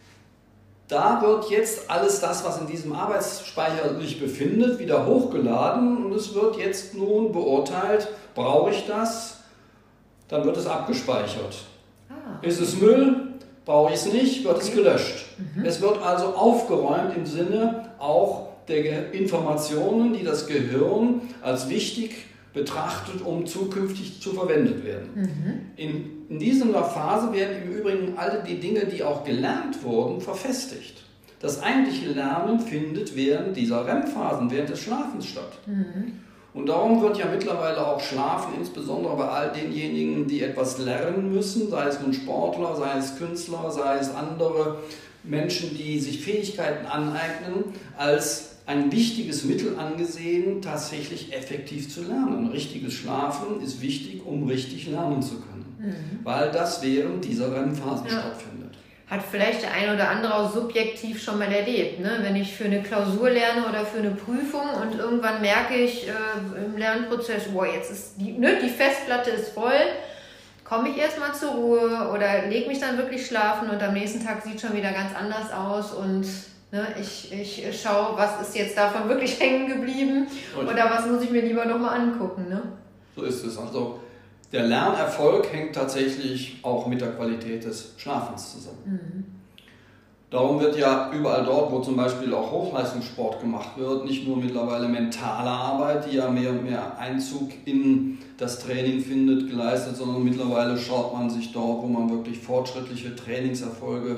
Da wird jetzt alles das, was in diesem Arbeitsspeicher sich befindet, wieder hochgeladen und es wird jetzt nun beurteilt, brauche ich das? Dann wird es abgespeichert. Ist es Müll? Brauche ich es nicht? Wird es gelöscht. Es wird also aufgeräumt im Sinne auch der Informationen, die das Gehirn als wichtig betrachtet, um zukünftig zu verwendet werden. In dieser Phase werden im Übrigen alle die Dinge, die auch gelernt wurden, verfestigt. Das eigentliche Lernen findet während dieser REM-Phasen, während des Schlafens statt. Und darum wird ja mittlerweile auch Schlafen, insbesondere bei all denjenigen, die etwas lernen müssen, sei es nun Sportler, sei es Künstler, sei es andere Menschen, die sich Fähigkeiten aneignen, als ein wichtiges Mittel angesehen, tatsächlich effektiv zu lernen. Richtiges Schlafen ist wichtig, um richtig lernen zu können, weil das während dieser REM-Phasen stattfindet. Hat vielleicht der eine oder andere auch subjektiv schon mal erlebt, ne? Wenn ich für eine Klausur lerne oder für eine Prüfung und irgendwann merke ich im Lernprozess, boah, jetzt ist die Festplatte ist voll, komme ich erstmal zur Ruhe oder lege mich dann wirklich schlafen und am nächsten Tag sieht schon wieder ganz anders aus und ich schaue, was ist jetzt davon wirklich hängen geblieben oder was muss ich mir lieber nochmal angucken. Ne? So ist es. Also der Lernerfolg hängt tatsächlich auch mit der Qualität des Schlafens zusammen. Darum wird ja überall dort, wo zum Beispiel auch Hochleistungssport gemacht wird, nicht nur mittlerweile mentale Arbeit, die ja mehr und mehr Einzug in das Training findet, geleistet, sondern mittlerweile schaut man sich dort, wo man wirklich fortschrittliche Trainingserfolge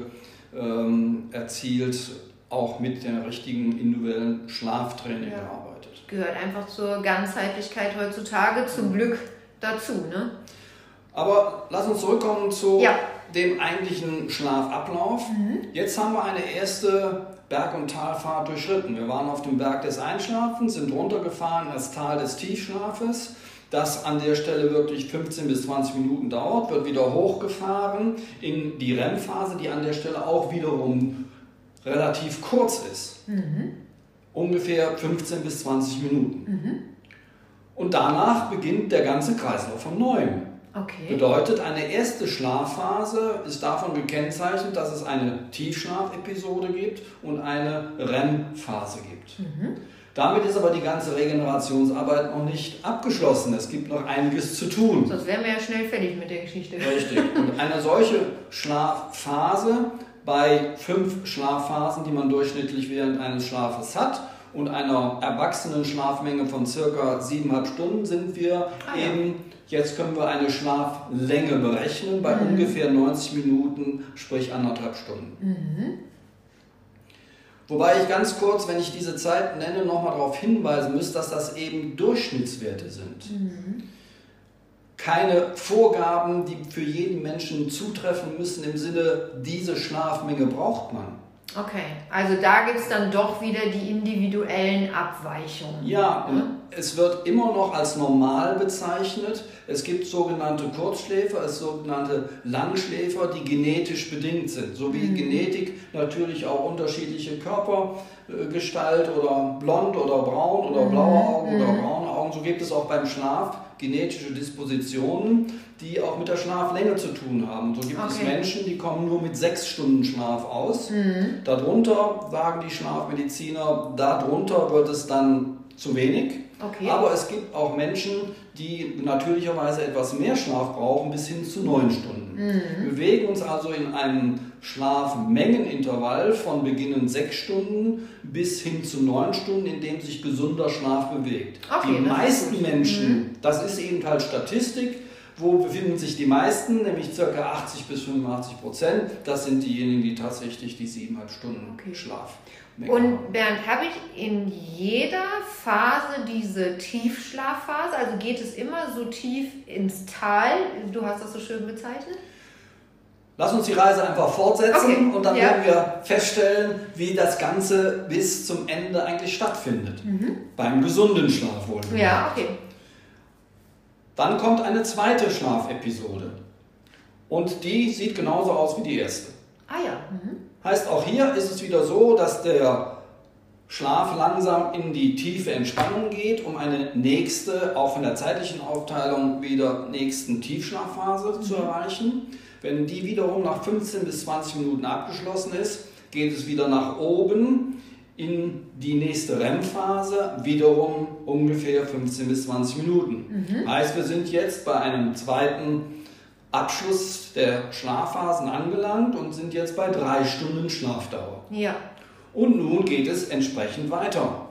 erzielt, auch mit dem richtigen individuellen Schlaftraining gearbeitet. Gehört einfach zur Ganzheitlichkeit heutzutage zum Glück dazu, ne? Aber lass uns zurückkommen zu dem eigentlichen Schlafablauf. Jetzt haben wir eine erste Berg- und Talfahrt durchschritten. Wir waren auf dem Berg des Einschlafens, sind runtergefahren in das Tal des Tiefschlafes, das an der Stelle wirklich 15 bis 20 Minuten dauert, wird wieder hochgefahren in die REM-Phase, die an der Stelle auch wiederum relativ kurz ist. Ungefähr 15 bis 20 Minuten. Und danach beginnt der ganze Kreislauf von Neuem. Bedeutet, eine erste Schlafphase ist davon gekennzeichnet, dass es eine Tiefschlafepisode gibt und eine REM-Phase gibt. Damit ist aber die ganze Regenerationsarbeit noch nicht abgeschlossen. Es gibt noch einiges zu tun. Sonst wären wir ja schnell fertig mit der Geschichte. Richtig. Und eine solche Schlafphase bei 5 Schlafphasen, die man durchschnittlich während eines Schlafes hat, und einer erwachsenen Schlafmenge von ca. 7,5 Stunden sind wir jetzt können wir eine Schlaflänge berechnen bei ungefähr 90 Minuten, sprich 1,5 Stunden. Wobei ich ganz kurz, wenn ich diese Zeit nenne, nochmal darauf hinweisen muss, dass das eben Durchschnittswerte sind. Keine Vorgaben, die für jeden Menschen zutreffen müssen im Sinne, diese Schlafmenge braucht man. Okay, also da gibt es dann doch wieder die individuellen Abweichungen. Ja, und es wird immer noch als normal bezeichnet. Es gibt sogenannte Kurzschläfer, es sogenannte Langschläfer, die genetisch bedingt sind. So wie Genetik natürlich auch unterschiedliche Körpergestalt oder blond oder braun oder blaue Augen oder braune Augen, so gibt es auch beim Schlaf genetische Dispositionen, die auch mit der Schlaflänge zu tun haben. So gibt es Menschen, die kommen nur mit 6 Stunden Schlaf aus. Darunter sagen die Schlafmediziner, darunter wird es dann zu wenig. Aber es gibt auch Menschen, die natürlicherweise etwas mehr Schlaf brauchen, bis hin zu 9 Stunden. Wir bewegen uns also in einem Schlafmengenintervall von beginnend 6 Stunden bis hin zu 9 Stunden, in dem sich gesunder Schlaf bewegt. Die meisten Menschen, das ist eben halt Statistik, wo befinden sich die meisten, nämlich ca. 80 bis 85%. Das sind diejenigen, die tatsächlich die 7,5 Stunden Schlaf. Und Bernd, habe ich in jeder Phase diese Tiefschlafphase? Also geht es immer so tief ins Tal? Du hast das so schön bezeichnet. Lass uns die Reise einfach fortsetzen und dann werden wir feststellen, wie das Ganze bis zum Ende eigentlich stattfindet. Beim gesunden Schlaf wohl. Dann kommt eine zweite Schlafepisode. Und die sieht genauso aus wie die erste. Heißt, auch hier ist es wieder so, dass der Schlaf langsam in die tiefe Entspannung geht, um eine nächste, auch von der zeitlichen Aufteilung wieder nächsten Tiefschlafphase zu erreichen. Wenn die wiederum nach 15 bis 20 Minuten abgeschlossen ist, geht es wieder nach oben in die nächste REM-Phase, wiederum ungefähr 15 bis 20 Minuten. Heißt, wir sind jetzt bei einem zweiten Abschluss der Schlafphasen angelangt und sind jetzt bei 3 Stunden Schlafdauer. Und nun geht es entsprechend weiter.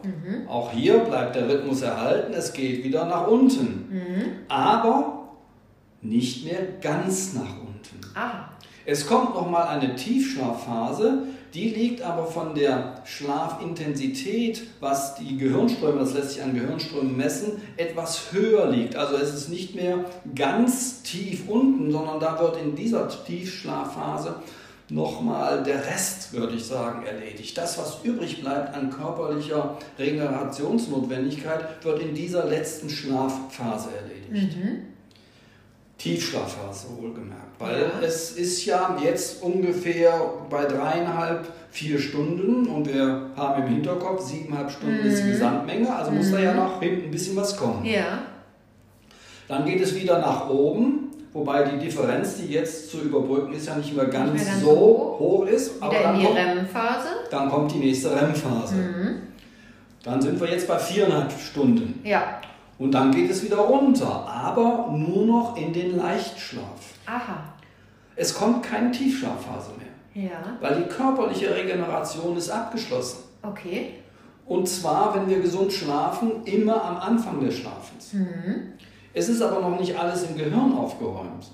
Auch hier bleibt der Rhythmus erhalten, es geht wieder nach unten. Aber nicht mehr ganz nach unten. Aha. Es kommt nochmal eine Tiefschlafphase, die liegt aber von der Schlafintensität, was die Gehirnströme, das lässt sich an Gehirnströmen messen, etwas höher liegt. Also es ist nicht mehr ganz tief unten, sondern da wird in dieser Tiefschlafphase nochmal der Rest, würde ich sagen, erledigt. Das, was übrig bleibt an körperlicher Regenerationsnotwendigkeit, wird in dieser letzten Schlafphase erledigt. Tiefschlafphase wohlgemerkt, weil es ist ja jetzt ungefähr bei 3,5, 4 Stunden und wir haben im Hinterkopf 7,5 Stunden ist die Gesamtmenge, also muss da ja noch hinten ein bisschen was kommen. Ja. Dann geht es wieder nach oben, wobei die Differenz, die jetzt zu überbrücken ist, ja nicht mehr ganz so hoch ist. Wieder aber in die REM-Phase. Dann kommt die nächste REM-Phase. Dann sind wir jetzt bei 4,5 Stunden. Ja. Und dann geht es wieder runter, aber nur noch in den Leichtschlaf. Aha. Es kommt keine Tiefschlafphase mehr, weil die körperliche Regeneration ist abgeschlossen. Okay. Und zwar, wenn wir gesund schlafen, immer am Anfang des Schlafens. Es ist aber noch nicht alles im Gehirn aufgeräumt.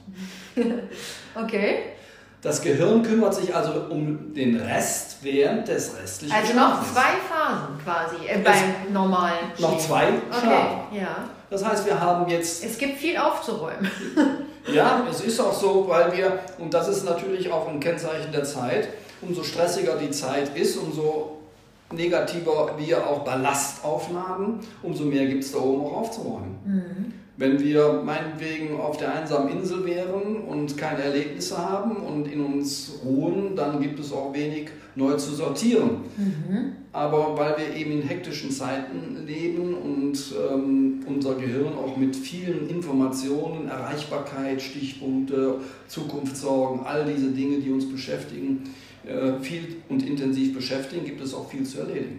Okay. Das Gehirn kümmert sich also um den Rest während des restlichen Schlafens. Also noch 2 Phasen quasi beim normalen Schlaf. Noch 2 Schlaf. Okay, ja. Das heißt, wir haben jetzt... Es gibt viel aufzuräumen. Ja, es ist auch so, weil wir, und das ist natürlich auch ein Kennzeichen der Zeit, umso stressiger die Zeit ist, umso negativer wir auch Ballast aufladen, umso mehr gibt es da oben auch aufzuräumen. Wenn wir meinetwegen auf der einsamen Insel wären und keine Erlebnisse haben und in uns ruhen, dann gibt es auch wenig neu zu sortieren. Aber weil wir eben in hektischen Zeiten leben und unser Gehirn auch mit vielen Informationen, Erreichbarkeit, Stichpunkte, Zukunftssorgen, all diese Dinge, die uns beschäftigen, viel und intensiv beschäftigen, gibt es auch viel zu erledigen.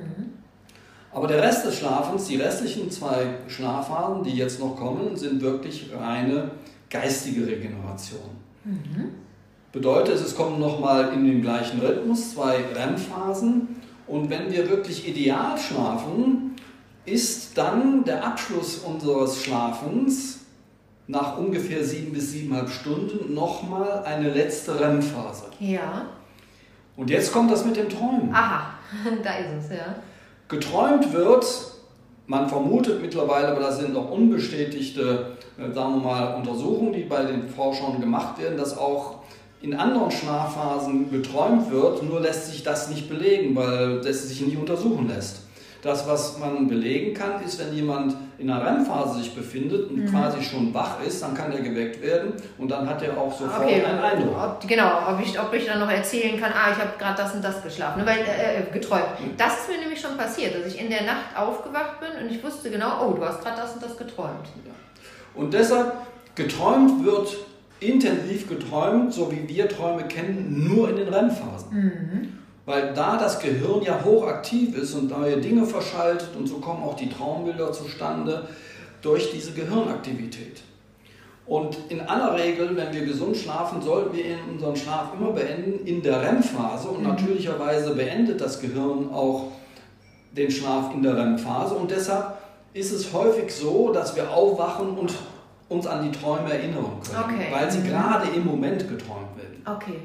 Aber der Rest des Schlafens, die restlichen 2 Schlafphasen, die jetzt noch kommen, sind wirklich reine geistige Regeneration. Bedeutet, es kommen nochmal in den gleichen Rhythmus 2 REM-Phasen und wenn wir wirklich ideal schlafen, ist dann der Abschluss unseres Schlafens nach ungefähr 7 bis 7,5 Stunden nochmal eine letzte REM-Phase. Ja. Und jetzt kommt das mit dem Träumen. Aha, da ist es, ja. Geträumt wird, man vermutet mittlerweile, aber das sind noch unbestätigte, sagen wir mal, Untersuchungen, die bei den Forschern gemacht werden, dass auch in anderen Schlafphasen geträumt wird, nur lässt sich das nicht belegen, weil das sich nicht untersuchen lässt. Das, was man belegen kann, ist, wenn jemand in einer REM-Phase sich befindet und quasi schon wach ist, dann kann er geweckt werden und dann hat er auch sofort einen Eindruck. Ob ich dann noch erzählen kann, ich habe gerade das und das geschlafen, geträumt. Das ist mir nämlich schon passiert, dass ich in der Nacht aufgewacht bin und ich wusste genau, du hast gerade das und das geträumt. Ja. Und deshalb, geträumt wird intensiv geträumt, so wie wir Träume kennen, nur in den REM-Phasen. Weil da das Gehirn ja hochaktiv ist und neue Dinge verschaltet und so kommen auch die Traumbilder zustande durch diese Gehirnaktivität. Und in aller Regel, wenn wir gesund schlafen, sollten wir unseren Schlaf immer beenden in der REM-Phase und natürlicherweise beendet das Gehirn auch den Schlaf in der REM-Phase und deshalb ist es häufig so, dass wir aufwachen und uns an die Träume erinnern können, weil sie gerade im Moment geträumt werden. Okay.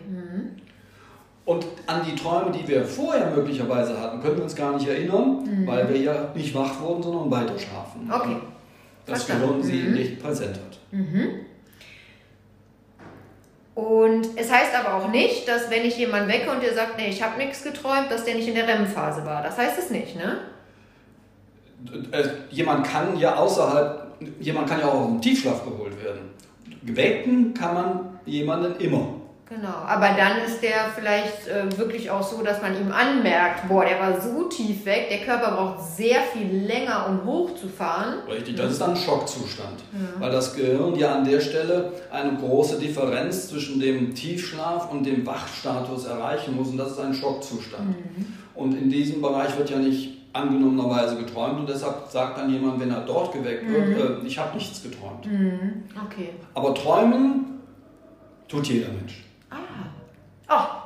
Und an die Träume, die wir vorher möglicherweise hatten, können wir uns gar nicht erinnern, weil wir ja nicht wach wurden, sondern weiter schlafen. Okay. Das Gehirn sie nicht präsent hat. Und es heißt aber auch nicht, dass wenn ich jemanden wecke und der sagt, nee, ich habe nichts geträumt, dass der nicht in der REM-Phase war. Das heißt es nicht, ne? Jemand kann ja auch aus dem Tiefschlaf geholt werden. Geweckten kann man jemanden immer. Genau, aber dann ist der vielleicht wirklich auch so, dass man ihm anmerkt, der war so tief weg, der Körper braucht sehr viel länger, um hochzufahren. Richtig, das ist dann ein Schockzustand, weil das Gehirn ja an der Stelle eine große Differenz zwischen dem Tiefschlaf und dem Wachstatus erreichen muss und das ist ein Schockzustand. Und in diesem Bereich wird ja nicht angenommenerweise geträumt und deshalb sagt dann jemand, wenn er dort geweckt wird, ich habe nichts geträumt. Okay. Aber träumen tut jeder Mensch.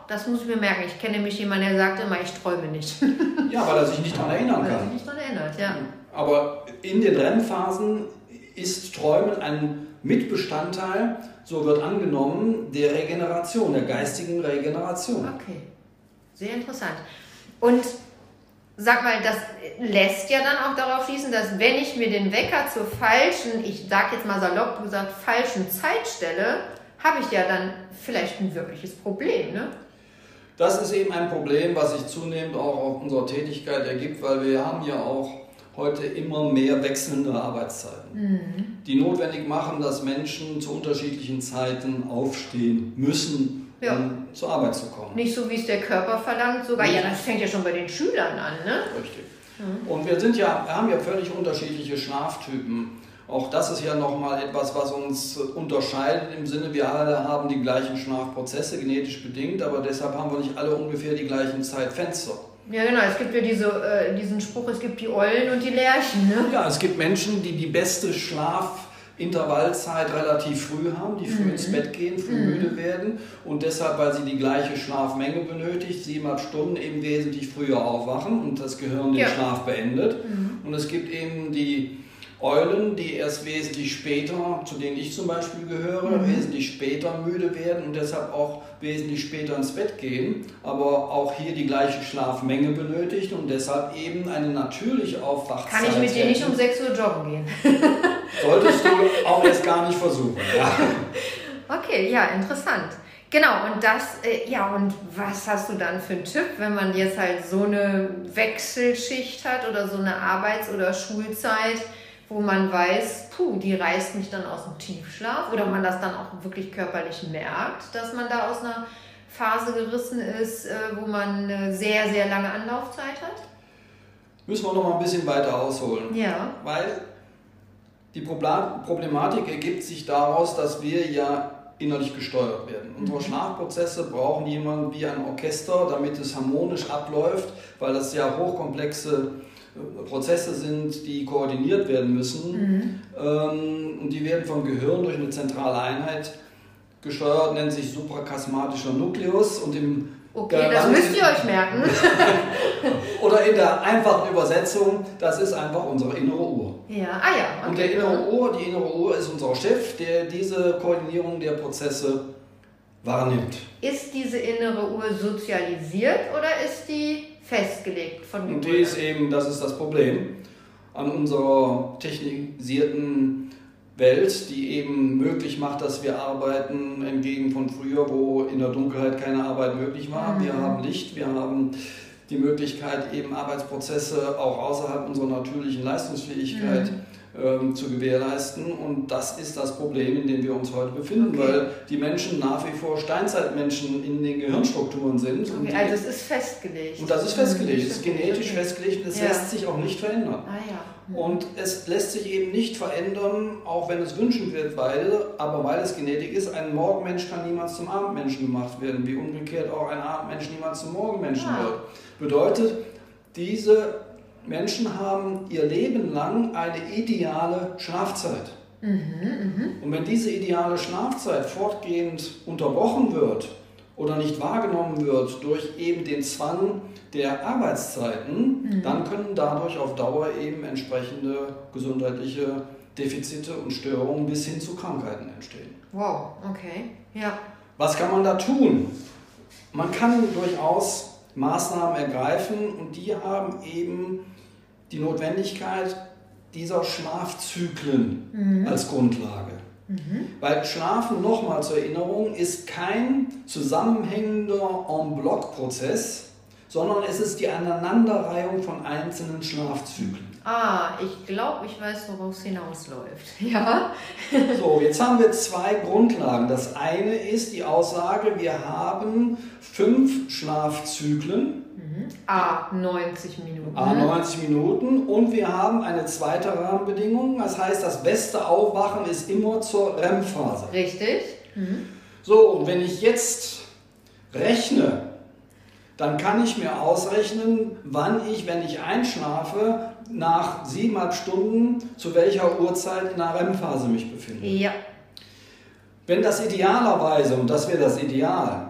das muss ich mir merken. Ich kenne nämlich jemanden, der sagt immer, ich träume nicht. Ja, weil er sich nicht daran erinnern kann. Weil er sich nicht daran erinnert, ja. Aber in den REM-Phasen ist Träumen ein Mitbestandteil, so wird angenommen, der Regeneration, der geistigen Regeneration. Okay, sehr interessant. Und sag mal, das lässt ja dann auch darauf schließen, dass wenn ich mir den Wecker zur falschen, ich sag jetzt mal salopp gesagt, falschen Zeit stelle, habe ich ja dann vielleicht ein wirkliches Problem, ne? Das ist eben ein Problem, was sich zunehmend auch auf unserer Tätigkeit ergibt, weil wir haben ja auch heute immer mehr wechselnde Arbeitszeiten, die notwendig machen, dass Menschen zu unterschiedlichen Zeiten aufstehen müssen, um zur Arbeit zu kommen. Nicht so, wie es der Körper verlangt, sogar. Ja, das fängt ja schon bei den Schülern an, ne? Richtig. Und wir haben ja völlig unterschiedliche Schlaftypen. Auch das ist ja nochmal etwas, was uns unterscheidet im Sinne, wir alle haben die gleichen Schlafprozesse, genetisch bedingt, aber deshalb haben wir nicht alle ungefähr die gleichen Zeitfenster. Ja, genau. Es gibt ja diesen Spruch, es gibt die Eulen und die Lerchen, ne? Ja, es gibt Menschen, die die beste Schlafintervallzeit relativ früh haben, die früh ins Bett gehen, früh müde werden und deshalb, weil sie die gleiche Schlafmenge benötigt, 7,5 Stunden eben wesentlich früher aufwachen und das Gehirn den Schlaf beendet. Und es gibt eben die Eulen, die erst wesentlich später, zu denen ich zum Beispiel gehöre, wesentlich später müde werden und deshalb auch wesentlich später ins Bett gehen, aber auch hier die gleiche Schlafmenge benötigt und deshalb eben eine natürliche Aufwachzeit. Kann ich mit dir nicht um 6 Uhr joggen gehen? Solltest du auch erst gar nicht versuchen. Ja. Okay, ja, interessant. Genau, und und was hast du dann für einen Tipp, wenn man jetzt halt so eine Wechselschicht hat oder so eine Arbeits- oder Schulzeit, wo man weiß, die reißt mich dann aus dem Tiefschlaf oder man das dann auch wirklich körperlich merkt, dass man da aus einer Phase gerissen ist, wo man eine sehr, sehr lange Anlaufzeit hat? Müssen wir noch mal ein bisschen weiter ausholen. Ja. Weil die Problematik ergibt sich daraus, dass wir ja innerlich gesteuert werden. Unsere Schlafprozesse brauchen jemanden wie ein Orchester, damit es harmonisch abläuft, weil das ja hochkomplexe Prozesse sind, die koordiniert werden müssen. Und die werden vom Gehirn durch eine zentrale Einheit gesteuert, nennt sich suprachiasmatischer Nukleus. Und das müsst ihr euch merken. Oder in der einfachen Übersetzung, das ist einfach unsere innere Uhr. Ja, okay. Und die innere Uhr ist unser Chef, der diese Koordinierung der Prozesse wahrnimmt. Ist diese innere Uhr sozialisiert oder ist die festgelegt von Geburt? Und die ist eben, das ist das Problem an unserer technisierten Welt, die eben möglich macht, dass wir arbeiten, entgegen von früher, wo in der Dunkelheit keine Arbeit möglich war. Wir haben Licht, wir haben die Möglichkeit, eben Arbeitsprozesse auch außerhalb unserer natürlichen Leistungsfähigkeit zu gewährleisten. Und das ist das Problem, in dem wir uns heute befinden, weil die Menschen nach wie vor Steinzeitmenschen in den Gehirnstrukturen sind. Okay, also es ist festgelegt. Und das ist festgelegt, es ist genetisch festgelegt und es lässt sich auch nicht verändern. Und es lässt sich eben nicht verändern, auch wenn es wünschenswert wäre, aber weil es Genetik ist, ein Morgenmensch kann niemals zum Abendmenschen gemacht werden, wie umgekehrt auch ein Abendmensch niemals zum Morgenmenschen wird. Bedeutet, diese Menschen haben ihr Leben lang eine ideale Schlafzeit. Und wenn diese ideale Schlafzeit fortgehend unterbrochen wird oder nicht wahrgenommen wird durch eben den Zwang der Arbeitszeiten, dann können dadurch auf Dauer eben entsprechende gesundheitliche Defizite und Störungen bis hin zu Krankheiten entstehen. Wow, okay, ja. Was kann man da tun? Man kann durchaus Maßnahmen ergreifen und die haben eben die Notwendigkeit dieser Schlafzyklen als Grundlage. Weil Schlafen, nochmal zur Erinnerung, ist kein zusammenhängender En-bloc-Prozess, sondern es ist die Aneinanderreihung von einzelnen Schlafzyklen. Ich glaube, ich weiß, worauf es hinausläuft. Ja. So, jetzt haben wir zwei Grundlagen. Das eine ist die Aussage, wir haben 5 Schlafzyklen. 90 Minuten. 90 Minuten und wir haben eine zweite Rahmenbedingung. Das heißt, das beste Aufwachen ist immer zur REM-Phase. Richtig. So, und wenn ich jetzt rechne, dann kann ich mir ausrechnen, wann ich, wenn ich einschlafe, nach 7,5 Stunden zu welcher Uhrzeit in der REM-Phase mich befinde. Ja. Wenn das idealerweise, und das wäre das Ideal,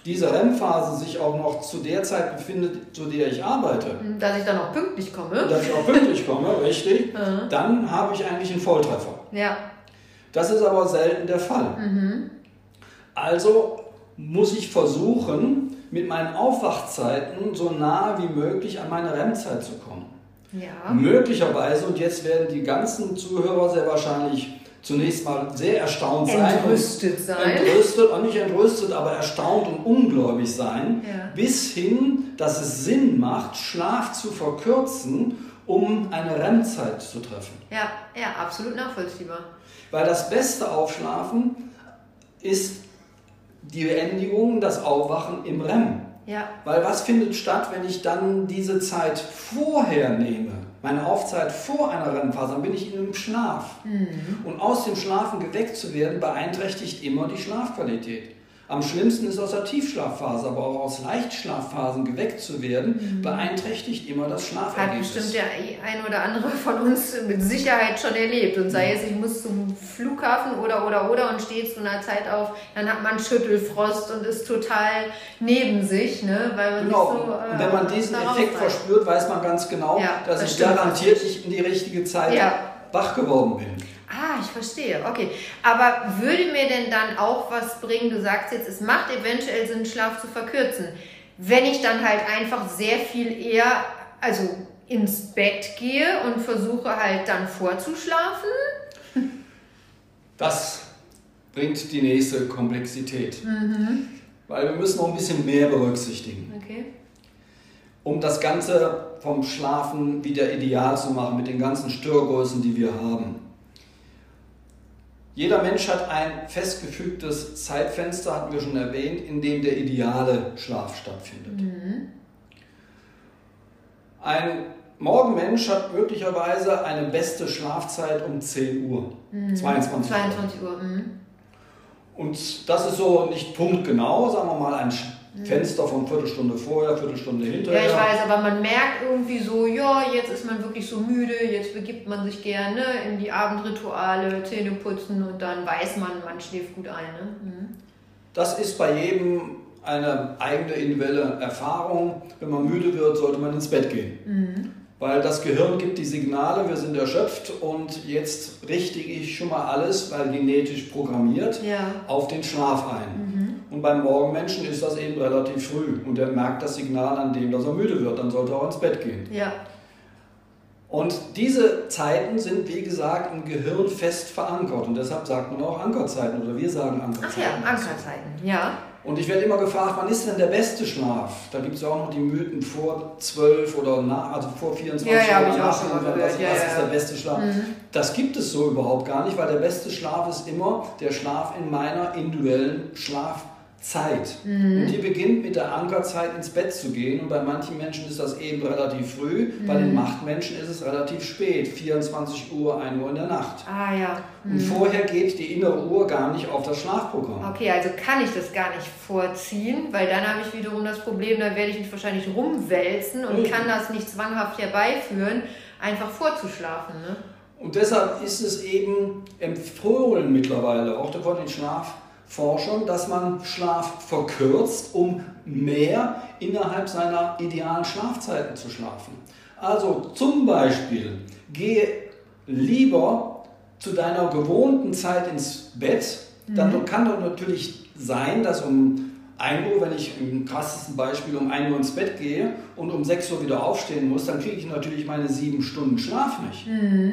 diese REM-Phase sich auch noch zu der Zeit befindet, zu der ich arbeite, dass ich dann auch pünktlich komme. Dass ich auch pünktlich komme, richtig, dann habe ich eigentlich einen Volltreffer. Ja. Das ist aber selten der Fall. Also muss ich versuchen, mit meinen Aufwachzeiten so nah wie möglich an meine REM-Zeit zu kommen. Ja. Möglicherweise, und jetzt werden die ganzen Zuhörer sehr wahrscheinlich zunächst mal sehr erstaunt sein. Entrüstet sein. Entrüstet, auch nicht entrüstet, aber erstaunt und ungläubig sein. Ja. Bis hin, dass es Sinn macht, Schlaf zu verkürzen, um eine REM-Zeit zu treffen. Ja, absolut nachvollziehbar. Weil das beste Aufschlafen ist die Beendigung, das Aufwachen im REM. Ja. Weil was findet statt, wenn ich dann diese Zeit vorher nehme? Meine Aufzeit vor einer REM-Phase, dann bin ich in einem Schlaf. Und aus dem Schlafen geweckt zu werden, beeinträchtigt immer die Schlafqualität. Am schlimmsten ist aus der Tiefschlafphase, aber auch aus Leichtschlafphasen geweckt zu werden, beeinträchtigt immer das Schlafergebnis. Hat bestimmt der ein oder andere von uns mit Sicherheit schon erlebt. Und sei es, ich muss zum Flughafen oder und stehe zu einer Zeit auf, dann hat man Schüttelfrost und ist total neben sich. Ne? Weil man Genau, so, und wenn man diesen Effekt verspürt, weiß man ganz genau, dass ich garantiert nicht in die richtige Zeit wach geworden bin. Ah, ich verstehe. Okay. Aber würde mir denn dann auch was bringen, du sagst jetzt, es macht eventuell Sinn, Schlaf zu verkürzen, wenn ich dann halt einfach sehr viel eher, also ins Bett gehe und versuche halt dann vorzuschlafen? Das bringt die nächste Komplexität. Weil wir müssen noch ein bisschen mehr berücksichtigen. Okay. Um das Ganze vom Schlafen wieder ideal zu machen, mit den ganzen Störgrößen, die wir haben. Jeder Mensch hat ein festgefügtes Zeitfenster, hatten wir schon erwähnt, in dem der ideale Schlaf stattfindet. Ein Morgenmensch hat möglicherweise eine beste Schlafzeit um 10 Uhr, 22 Uhr. Und das ist so nicht punktgenau, sagen wir mal ein Fenster von Viertelstunde vorher, Viertelstunde hinterher. Ja, ich weiß, aber man merkt irgendwie so, ja, jetzt ist man wirklich so müde, jetzt begibt man sich gerne in die Abendrituale, Zähne putzen und dann weiß man schläft gut ein. Ne? Das ist bei jedem eine eigene individuelle Erfahrung. Wenn man müde wird, sollte man ins Bett gehen. Weil das Gehirn gibt die Signale, wir sind erschöpft und jetzt richte ich schon mal alles, weil genetisch programmiert, auf den Schlaf ein. Und beim Morgenmenschen ist das eben relativ früh und er merkt das Signal an dem, dass er müde wird, dann sollte er auch ins Bett gehen. Ja. Und diese Zeiten sind, wie gesagt, im Gehirn fest verankert und deshalb sagt man auch Ankerzeiten oder wir sagen Ankerzeiten. Ach ja, Ankerzeiten, ja. Und ich werde immer gefragt, wann ist denn der beste Schlaf? Da gibt es ja auch noch die Mythen vor 12 oder also vor 24 Uhr nach. Was ist der beste Schlaf? Das gibt es so überhaupt gar nicht, weil der beste Schlaf ist immer der Schlaf in meiner individuellen Schlafzeit. Und die beginnt mit der Ankerzeit ins Bett zu gehen. Und bei manchen Menschen ist das eben relativ früh, bei den Machtmenschen ist es relativ spät, 24 Uhr, 1 Uhr in der Nacht. Ah ja. Und vorher geht die innere Uhr gar nicht auf das Schlafprogramm. Okay, also kann ich das gar nicht vorziehen, weil dann habe ich wiederum das Problem, da werde ich mich wahrscheinlich rumwälzen und kann das nicht zwanghaft herbeiführen, einfach vorzuschlafen. Ne? Und deshalb ist es eben empfohlen mittlerweile, auch von den Schlafforschern, dass man Schlaf verkürzt, um mehr innerhalb seiner idealen Schlafzeiten zu schlafen. Also zum Beispiel, gehe lieber zu deiner gewohnten Zeit ins Bett, dann kann doch natürlich sein, dass um 1 Uhr, wenn ich im krassesten Beispiel um 1 Uhr ins Bett gehe und um 6 Uhr wieder aufstehen muss, dann kriege ich natürlich meine 7 Stunden Schlaf nicht.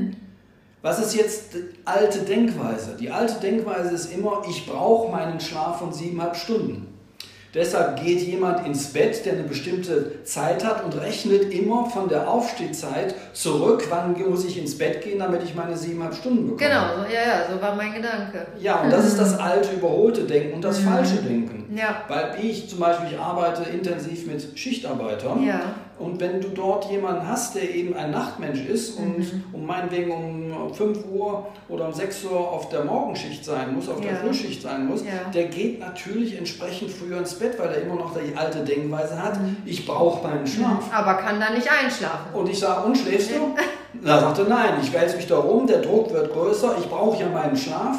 Was ist jetzt die alte Denkweise? Die alte Denkweise ist immer, ich brauche meinen Schlaf von 7,5 Stunden. Deshalb geht jemand ins Bett, der eine bestimmte Zeit hat und rechnet immer von der Aufstehzeit zurück, wann muss ich ins Bett gehen, damit ich meine 7,5 Stunden bekomme. Genau, so war mein Gedanke. Ja, und das ist das alte, überholte Denken und das falsche Denken. Ja. Weil ich arbeite intensiv mit Schichtarbeitern. Ja. Und wenn du dort jemanden hast, der eben ein Nachtmensch ist und meinetwegen um 5 Uhr oder um 6 Uhr auf der Morgenschicht sein muss, auf der Frühschicht sein muss, der geht natürlich entsprechend früher ins Bett, weil er immer noch die alte Denkweise hat, ich brauche meinen Schlaf. Aber kann da nicht einschlafen. Und ich sage, und schläfst du? Da sagt er, nein, ich wälze mich da rum, der Druck wird größer, ich brauche ja meinen Schlaf.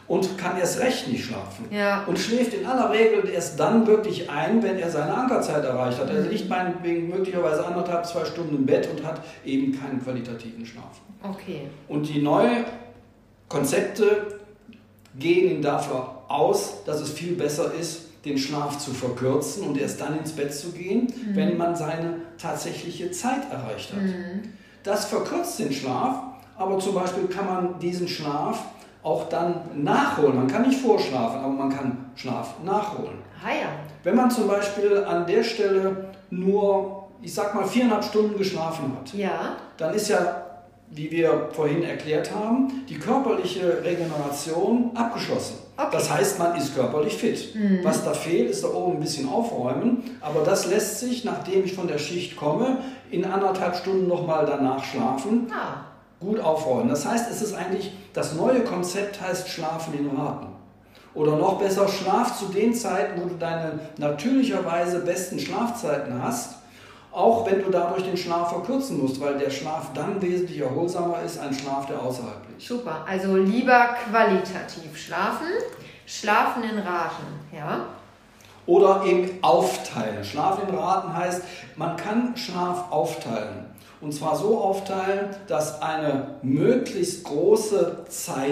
und kann erst recht nicht schlafen. Ja. Und schläft in aller Regel erst dann wirklich ein, wenn er seine Ankerzeit erreicht hat. Er liegt meinetwegen möglicherweise 1,5, 2 Stunden im Bett und hat eben keinen qualitativen Schlaf. Okay. Und die neuen Konzepte gehen ihm dafür aus, dass es viel besser ist, den Schlaf zu verkürzen und erst dann ins Bett zu gehen, wenn man seine tatsächliche Zeit erreicht hat. Das verkürzt den Schlaf, aber zum Beispiel kann man diesen Schlaf auch dann nachholen. Man kann nicht vorschlafen, aber man kann Schlaf nachholen. Ah ja. Wenn man zum Beispiel an der Stelle nur, ich sag mal, 4,5 Stunden geschlafen hat, Ja. dann ist ja, wie wir vorhin erklärt haben, die körperliche Regeneration abgeschlossen. Okay. Das heißt, man ist körperlich fit. Was da fehlt, ist da oben ein bisschen aufräumen, aber das lässt sich, nachdem ich von der Schicht komme, in 1,5 Stunden nochmal danach schlafen, gut aufräumen. Das heißt, es ist eigentlich, das neue Konzept heißt Schlafen in Raten. Oder noch besser, Schlaf zu den Zeiten, wo du deine natürlicherweise besten Schlafzeiten hast, auch wenn du dadurch den Schlaf verkürzen musst, weil der Schlaf dann wesentlich erholsamer ist, ein Schlaf, der außerhalb liegt. Super, also lieber qualitativ schlafen, schlafen in Raten, ja? Oder eben aufteilen. Schlaf in Raten heißt, man kann Schlaf aufteilen. Und zwar so aufteilen, dass eine möglichst große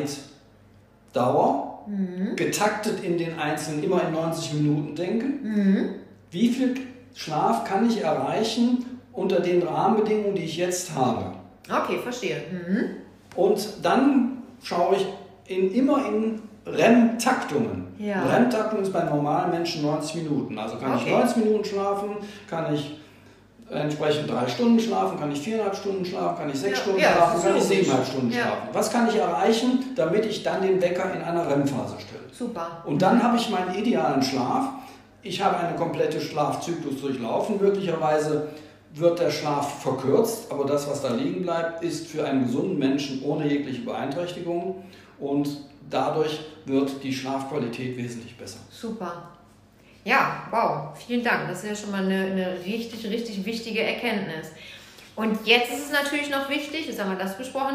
Zeitdauer, getaktet in den einzelnen, immer in 90 Minuten denken, wie viel Schlaf kann ich erreichen unter den Rahmenbedingungen, die ich jetzt habe. Okay, verstehe. Und dann schaue ich immer in REM-Taktungen. Ja. REM-Taktung ist bei normalen Menschen 90 Minuten. Also kann ich 90 Minuten schlafen, kann ich entsprechend 3 Stunden schlafen, kann ich 4,5 Stunden schlafen, kann ich 6 Stunden schlafen, kann ich 7,5 Stunden schlafen. Was kann ich erreichen, damit ich dann den Wecker in einer REM-Phase stelle? Super. Und dann habe ich meinen idealen Schlaf. Ich habe eine komplette Schlafzyklus durchlaufen. Möglicherweise wird der Schlaf verkürzt, aber das, was da liegen bleibt, ist für einen gesunden Menschen ohne jegliche Beeinträchtigung und dadurch wird die Schlafqualität wesentlich besser. Super. Ja, wow, vielen Dank. Das ist ja schon mal eine richtig, richtig wichtige Erkenntnis. Und jetzt ist es natürlich noch wichtig, jetzt haben wir das besprochen,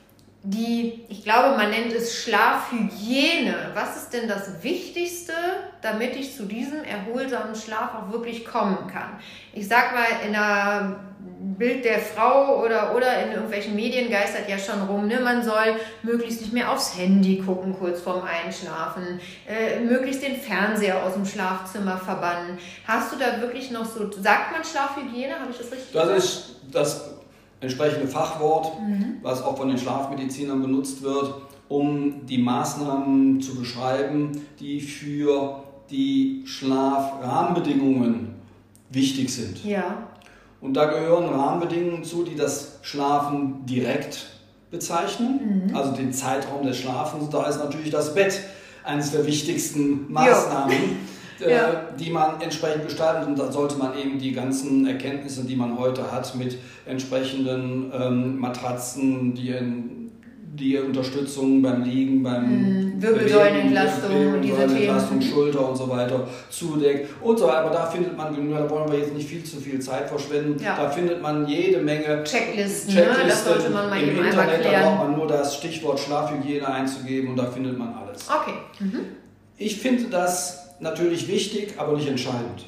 ich glaube, man nennt es Schlafhygiene. Was ist denn das Wichtigste, damit ich zu diesem erholsamen Schlaf auch wirklich kommen kann? Ich sag mal, in einer Bild der Frau oder in irgendwelchen Medien geistert ja schon rum, ne? Man soll möglichst nicht mehr aufs Handy gucken, kurz vorm Einschlafen, möglichst den Fernseher aus dem Schlafzimmer verbannen. Hast du da wirklich noch so, sagt man Schlafhygiene, habe ich das richtig gesagt? Das ist das entsprechende Fachwort, was auch von den Schlafmedizinern benutzt wird, um die Maßnahmen zu beschreiben, die für die Schlafrahmenbedingungen wichtig sind. Ja. Und da gehören Rahmenbedingungen zu, die das Schlafen direkt bezeichnen, also den Zeitraum des Schlafens. Da ist natürlich das Bett eines der wichtigsten Maßnahmen. Die man entsprechend gestaltet, und da sollte man eben die ganzen Erkenntnisse, die man heute hat, mit entsprechenden Matratzen, die Unterstützung beim Liegen, beim Wirbelsäulenentlastung, diese Themen, Schulter und so weiter zudeckt und so weiter. Aber da findet man, da wollen wir jetzt nicht zu viel Zeit verschwenden, da findet man jede Menge Checklisten, das sollte man mal im eben Internet, einmal klären. da braucht man nur das Stichwort Schlafhygiene einzugeben und da findet man alles. Okay. Ich finde das natürlich wichtig, aber nicht entscheidend.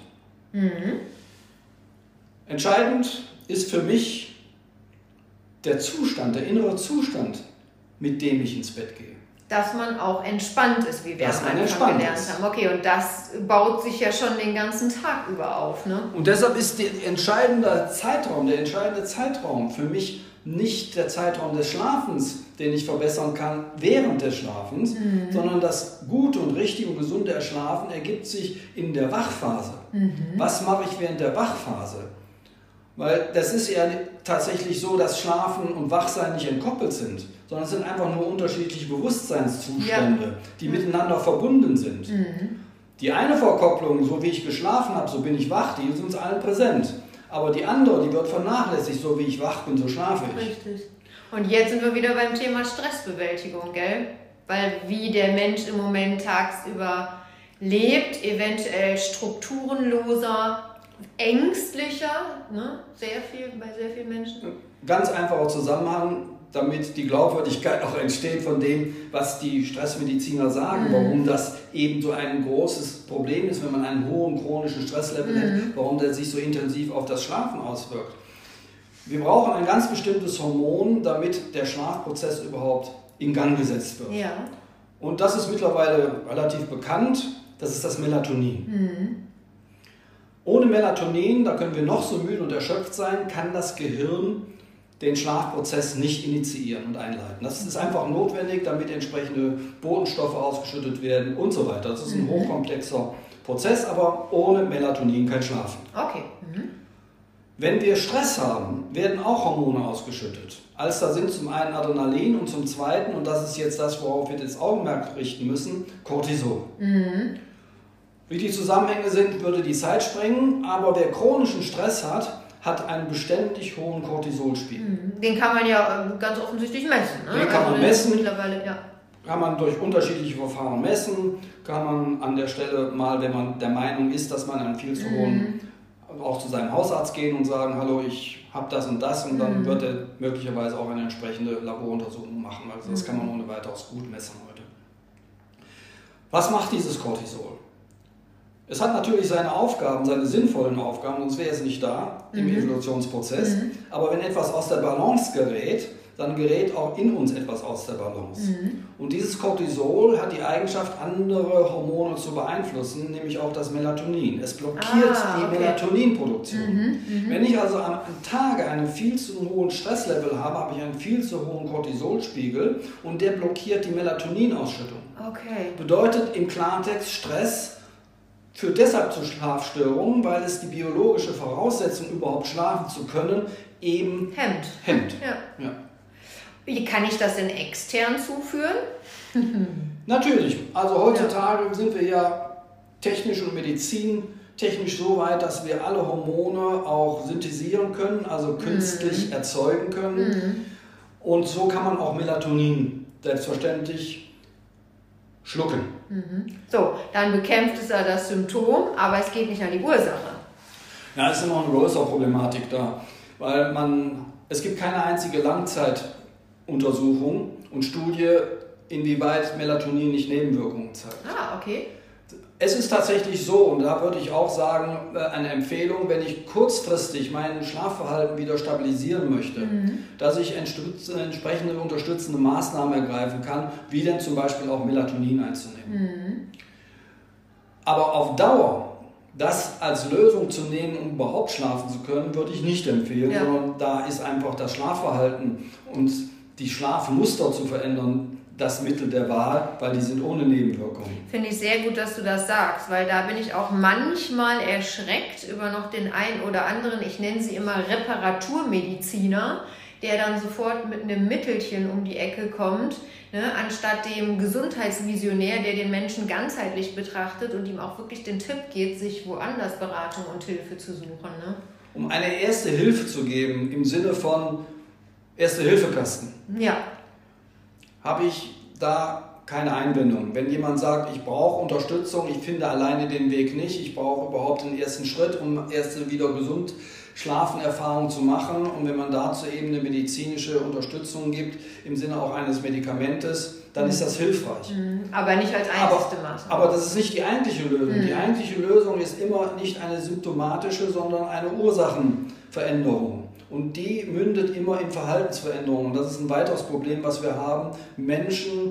Entscheidend ist für mich der Zustand, der innere Zustand, mit dem ich ins Bett gehe. Dass man auch entspannt ist, wie wir am Anfang gelernt haben. Okay, und das baut sich ja schon den ganzen Tag über auf, ne? Und deshalb ist der entscheidende Zeitraum für mich nicht der Zeitraum des Schlafens, den ich verbessern kann während des Schlafens, sondern das gute und richtige und gesunde Erschlafen ergibt sich in der Wachphase. Was mache ich während der Wachphase? Weil das ist ja tatsächlich so, dass Schlafen und Wachsein nicht entkoppelt sind, sondern es sind einfach nur unterschiedliche Bewusstseinszustände, die miteinander verbunden sind. Die eine Verkopplung, so wie ich geschlafen habe, so bin ich wach, die ist uns allen präsent. Aber die andere, die wird vernachlässigt, so wie ich wach bin, so schlafe ich. Richtig. Und jetzt sind wir wieder beim Thema Stressbewältigung, gell? Weil wie der Mensch im Moment tagsüber lebt, eventuell strukturenloser, ängstlicher, ne? Bei sehr vielen Menschen. Ganz einfacher Zusammenhang, damit die Glaubwürdigkeit auch entsteht von dem, was die Stressmediziner sagen, warum das eben so ein großes Problem ist, wenn man einen hohen chronischen Stresslevel hat, warum der sich so intensiv auf das Schlafen auswirkt. Wir brauchen ein ganz bestimmtes Hormon, damit der Schlafprozess überhaupt in Gang gesetzt wird. Ja. Und das ist mittlerweile relativ bekannt, das ist das Melatonin. Ohne Melatonin, da können wir noch so müde und erschöpft sein, kann das Gehirn den Schlafprozess nicht initiieren und einleiten. Das ist einfach notwendig, damit entsprechende Botenstoffe ausgeschüttet werden und so weiter. Das ist ein hochkomplexer Prozess, aber ohne Melatonin kein Schlafen. Okay. Wenn wir Stress haben, werden auch Hormone ausgeschüttet. Da sind zum einen Adrenalin und zum zweiten, und das ist jetzt das, worauf wir das Augenmerk richten müssen, Cortisol. Wie die Zusammenhänge sind, würde die Zeit sprengen, aber wer chronischen Stress hat einen beständig hohen Cortisolspiegel. Den kann man ja ganz offensichtlich messen. Ne? Den kann man messen. Mittlerweile, ja. Kann man durch unterschiedliche Verfahren messen, kann man an der Stelle mal, wenn man der Meinung ist, dass man einen viel zu hohen, auch zu seinem Hausarzt gehen und sagen, hallo, ich habe das und dann wird er möglicherweise auch eine entsprechende Laboruntersuchung machen. Also das kann man ohne weiteres gut messen heute. Was macht dieses Cortisol? Es hat natürlich seine Aufgaben, seine sinnvollen Aufgaben, sonst wäre es nicht da im Evolutionsprozess. Aber wenn etwas aus der Balance gerät, dann gerät auch in uns etwas aus der Balance. Und dieses Cortisol hat die Eigenschaft, andere Hormone zu beeinflussen, nämlich auch das Melatonin. Es blockiert die Melatoninproduktion. Wenn ich also am Tage einen viel zu hohen Stresslevel habe ich einen viel zu hohen Cortisolspiegel und der blockiert die Melatoninausschüttung. Okay. Bedeutet im Klartext, Stress führt deshalb zu Schlafstörungen, weil es die biologische Voraussetzung, überhaupt schlafen zu können, eben hemmt. Ja. Wie kann ich das denn extern zuführen? Natürlich. Also heutzutage sind wir ja technisch und medizintechnisch so weit, dass wir alle Hormone auch synthetisieren können, also künstlich erzeugen können. Und so kann man auch Melatonin selbstverständlich schlucken. So, dann bekämpft es ja das Symptom, aber es geht nicht an die Ursache. Ja, es ist immer eine größere Problematik da, weil es gibt keine einzige Langzeituntersuchung und Studie, inwieweit Melatonin nicht Nebenwirkungen zeigt. Okay. Es ist tatsächlich so, und da würde ich auch sagen, eine Empfehlung, wenn ich kurzfristig mein Schlafverhalten wieder stabilisieren möchte, dass ich entsprechende unterstützende Maßnahmen ergreifen kann, wie denn zum Beispiel auch Melatonin einzunehmen. Aber auf Dauer das als Lösung zu nehmen, um überhaupt schlafen zu können, würde ich nicht empfehlen, sondern da ist einfach das Schlafverhalten und die Schlafmuster zu verändern, das Mittel der Wahl, weil die sind ohne Nebenwirkungen. Finde ich sehr gut, dass du das sagst, weil da bin ich auch manchmal erschreckt über noch den einen oder anderen, ich nenne sie immer Reparaturmediziner, der dann sofort mit einem Mittelchen um die Ecke kommt, ne, anstatt dem Gesundheitsvisionär, der den Menschen ganzheitlich betrachtet und ihm auch wirklich den Tipp gibt, sich woanders Beratung und Hilfe zu suchen. Ne? Um eine erste Hilfe zu geben, im Sinne von Erste-Hilfe-Kasten. Ja. Habe ich da keine Einwendung. Wenn jemand sagt, ich brauche Unterstützung, ich finde alleine den Weg nicht, ich brauche überhaupt den ersten Schritt, um erste wieder gesund Schlafenerfahrung zu machen, und wenn man dazu eben eine medizinische Unterstützung gibt, im Sinne auch eines Medikamentes, dann ist das hilfreich. Aber nicht als einzigste Maßnahme. Aber das ist nicht die eigentliche Lösung. Die eigentliche Lösung ist immer nicht eine symptomatische, sondern eine Ursachenveränderung. Und die mündet immer in Verhaltensveränderungen. Das ist ein weiteres Problem, was wir haben. Menschen,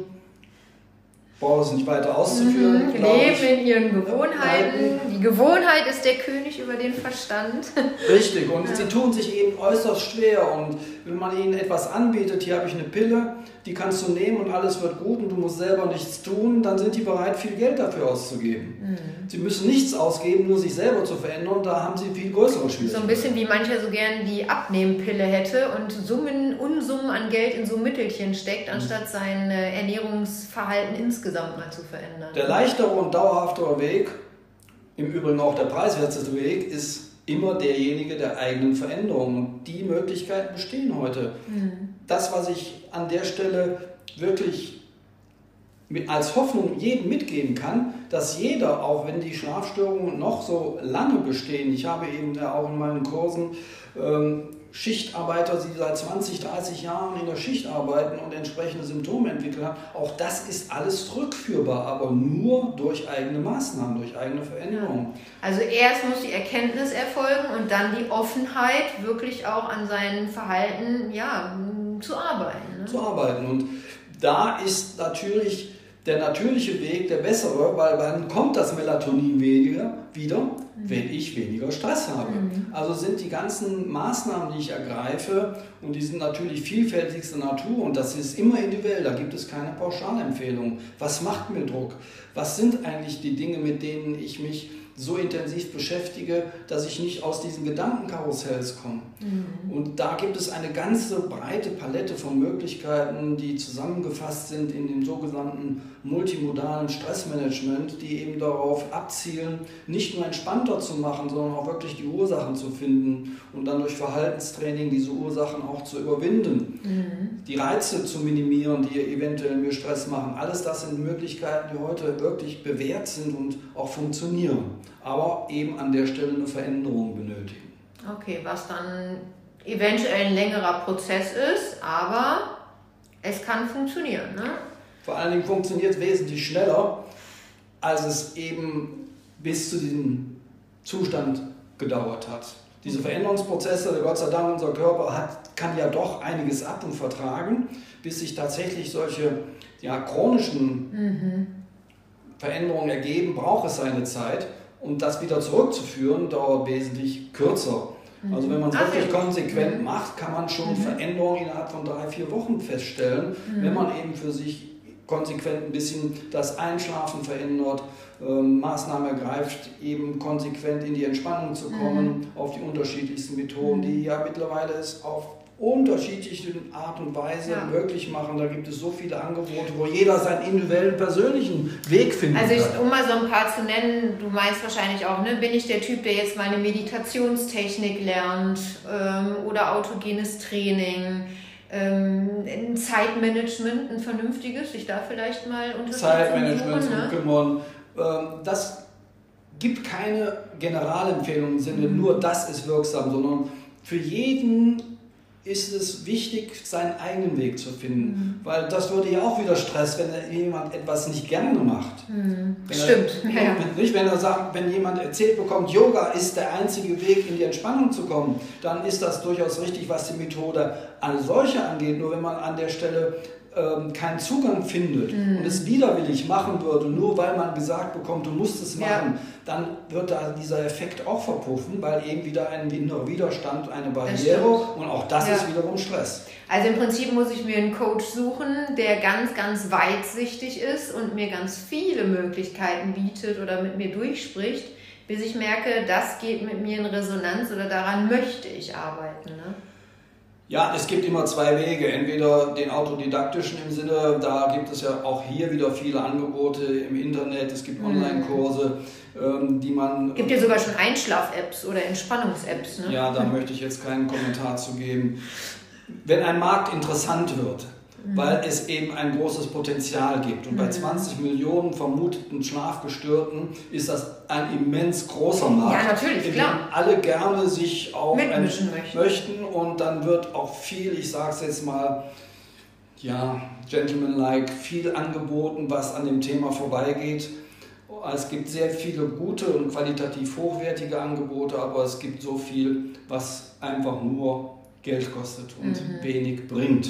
brauche es nicht weiter auszuführen. Leben in ihren Gewohnheiten. Die Gewohnheit ist der König über den Verstand. Richtig, und sie tun sich eben äußerst schwer. Und wenn man ihnen etwas anbietet, hier habe ich eine Pille, die kannst du nehmen und alles wird gut und du musst selber nichts tun, dann sind die bereit, viel Geld dafür auszugeben. Sie müssen nichts ausgeben, nur sich selber zu verändern, da haben sie viel größere Schwierigkeiten. So ein bisschen wie mancher so gern die Abnehmpille hätte und Unsummen an Geld in so Mittelchen steckt, anstatt sein Ernährungsverhalten insgesamt mal zu verändern. Der leichtere und dauerhaftere Weg, im Übrigen auch der preiswerteste Weg, ist immer derjenige der eigenen Veränderung. Und die Möglichkeiten bestehen heute. Das, was ich an der Stelle wirklich als Hoffnung jedem mitgeben kann, dass jeder, auch wenn die Schlafstörungen noch so lange bestehen, ich habe eben auch in meinen Kursen Schichtarbeiter, die seit 20, 30 Jahren in der Schicht arbeiten und entsprechende Symptome entwickelt haben, auch das ist alles rückführbar, aber nur durch eigene Maßnahmen, durch eigene Veränderungen. Also erst muss die Erkenntnis erfolgen und dann die Offenheit, wirklich auch an seinem Verhalten zu arbeiten. Ne? Zu arbeiten. Und da ist natürlich der natürliche Weg der bessere, weil dann kommt das Melatonin wieder, wenn ich weniger Stress habe. Also sind die ganzen Maßnahmen, die ich ergreife, und die sind natürlich vielfältigster Natur und das ist immer individuell, da gibt es keine Pauschalempfehlung. Was macht mir Druck? Was sind eigentlich die Dinge, mit denen ich mich so intensiv beschäftige, dass ich nicht aus diesen Gedankenkarussells komme. Und da gibt es eine ganze breite Palette von Möglichkeiten, die zusammengefasst sind in dem sogenannten multimodalen Stressmanagement, die eben darauf abzielen, nicht nur entspannter zu machen, sondern auch wirklich die Ursachen zu finden und dann durch Verhaltenstraining diese Ursachen auch zu überwinden. Die Reize zu minimieren, die eventuell mir Stress machen. Alles das sind Möglichkeiten, die heute wirklich bewährt sind und auch funktionieren, aber eben an der Stelle eine Veränderung benötigen. Okay, was dann eventuell ein längerer Prozess ist, aber es kann funktionieren, ne? Vor allen Dingen funktioniert es wesentlich schneller, als es eben bis zu diesem Zustand gedauert hat. Diese Veränderungsprozesse, Gott sei Dank, unser Körper kann ja doch einiges ab und vertragen, bis sich tatsächlich solche chronischen Veränderungen ergeben, braucht es seine Zeit. Und das wieder zurückzuführen, dauert wesentlich kürzer. Also wenn man es wirklich konsequent macht, kann man schon Veränderungen innerhalb von 3-4 Wochen feststellen, wenn man eben für sich konsequent ein bisschen das Einschlafen verändert, Maßnahmen ergreift, eben konsequent in die Entspannung zu kommen, auf die unterschiedlichsten Methoden, die ja mittlerweile es auf unterschiedliche Art und Weise möglich machen. Da gibt es so viele Angebote, wo jeder seinen individuellen, persönlichen Weg finden kann. Also um mal so ein paar zu nennen, du meinst wahrscheinlich auch, ne? Bin ich der Typ, der jetzt mal eine Meditationstechnik lernt oder autogenes Training, ein Zeitmanagement, ein vernünftiges, sich da vielleicht mal Unterstützung Zeitmanagement suchen, ne? kümmern. Das gibt keine Generalempfehlung im Sinne, nur das ist wirksam, sondern für jeden ist es wichtig, seinen eigenen Weg zu finden. Weil das würde ja auch wieder Stress, wenn jemand etwas nicht gerne macht. Stimmt. Wenn er sagt, wenn jemand erzählt bekommt, Yoga ist der einzige Weg, in die Entspannung zu kommen, dann ist das durchaus richtig, was die Methode als solche angeht. Nur wenn man an der Stelle keinen Zugang findet und es widerwillig machen würde, nur weil man gesagt bekommt, du musst es machen, dann wird da dieser Effekt auch verpuffen, weil eben wieder ein innerer Widerstand, eine Barriere und auch das ist wiederum Stress. Also im Prinzip muss ich mir einen Coach suchen, der ganz, ganz weitsichtig ist und mir ganz viele Möglichkeiten bietet oder mit mir durchspricht, bis ich merke, das geht mit mir in Resonanz oder daran möchte ich arbeiten, ne? Ja, es gibt immer zwei Wege. Entweder den autodidaktischen im Sinne, da gibt es ja auch hier wieder viele Angebote im Internet, es gibt Online-Kurse, die man... Es gibt ja sogar schon Einschlaf-Apps oder Entspannungs-Apps, ne? Ja, da möchte ich jetzt keinen Kommentar zu geben. Wenn ein Markt interessant wird, weil es eben ein großes Potenzial gibt. Und bei 20 Millionen vermuteten Schlafgestörten ist das ein immens großer Markt, ja, natürlich, in dem klar. alle gerne sich auch mitmischen möchten. Und dann wird auch viel, ich sage es jetzt mal, gentlemanlike, viel angeboten, was an dem Thema vorbeigeht. Es gibt sehr viele gute und qualitativ hochwertige Angebote, aber es gibt so viel, was einfach nur Geld kostet und wenig bringt.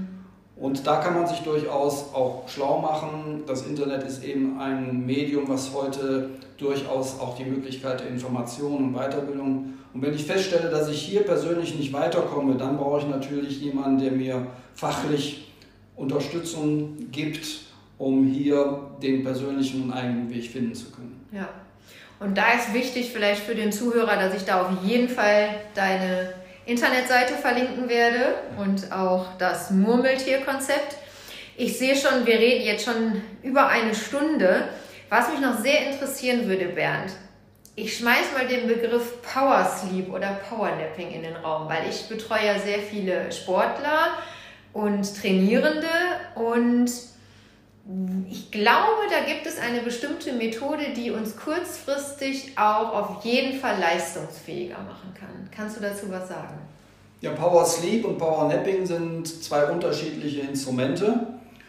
Und da kann man sich durchaus auch schlau machen. Das Internet ist eben ein Medium, was heute durchaus auch die Möglichkeit der Information und Weiterbildung. Und wenn ich feststelle, dass ich hier persönlich nicht weiterkomme, dann brauche ich natürlich jemanden, der mir fachlich Unterstützung gibt, um hier den persönlichen und eigenen Weg finden zu können. Ja, und da ist wichtig vielleicht für den Zuhörer, dass ich da auf jeden Fall deine Internetseite verlinken werde und auch das Murmeltier-Konzept. Ich sehe schon, wir reden jetzt schon über eine Stunde. Was mich noch sehr interessieren würde, Bernd, ich schmeiß mal den Begriff Power Sleep oder Powernapping in den Raum, weil ich betreue ja sehr viele Sportler und Trainierende und Ich glaube, da gibt es eine bestimmte Methode, die uns kurzfristig auch auf jeden Fall leistungsfähiger machen kann. Kannst du dazu was sagen? Ja, Power Sleep und Power Napping sind zwei unterschiedliche Instrumente.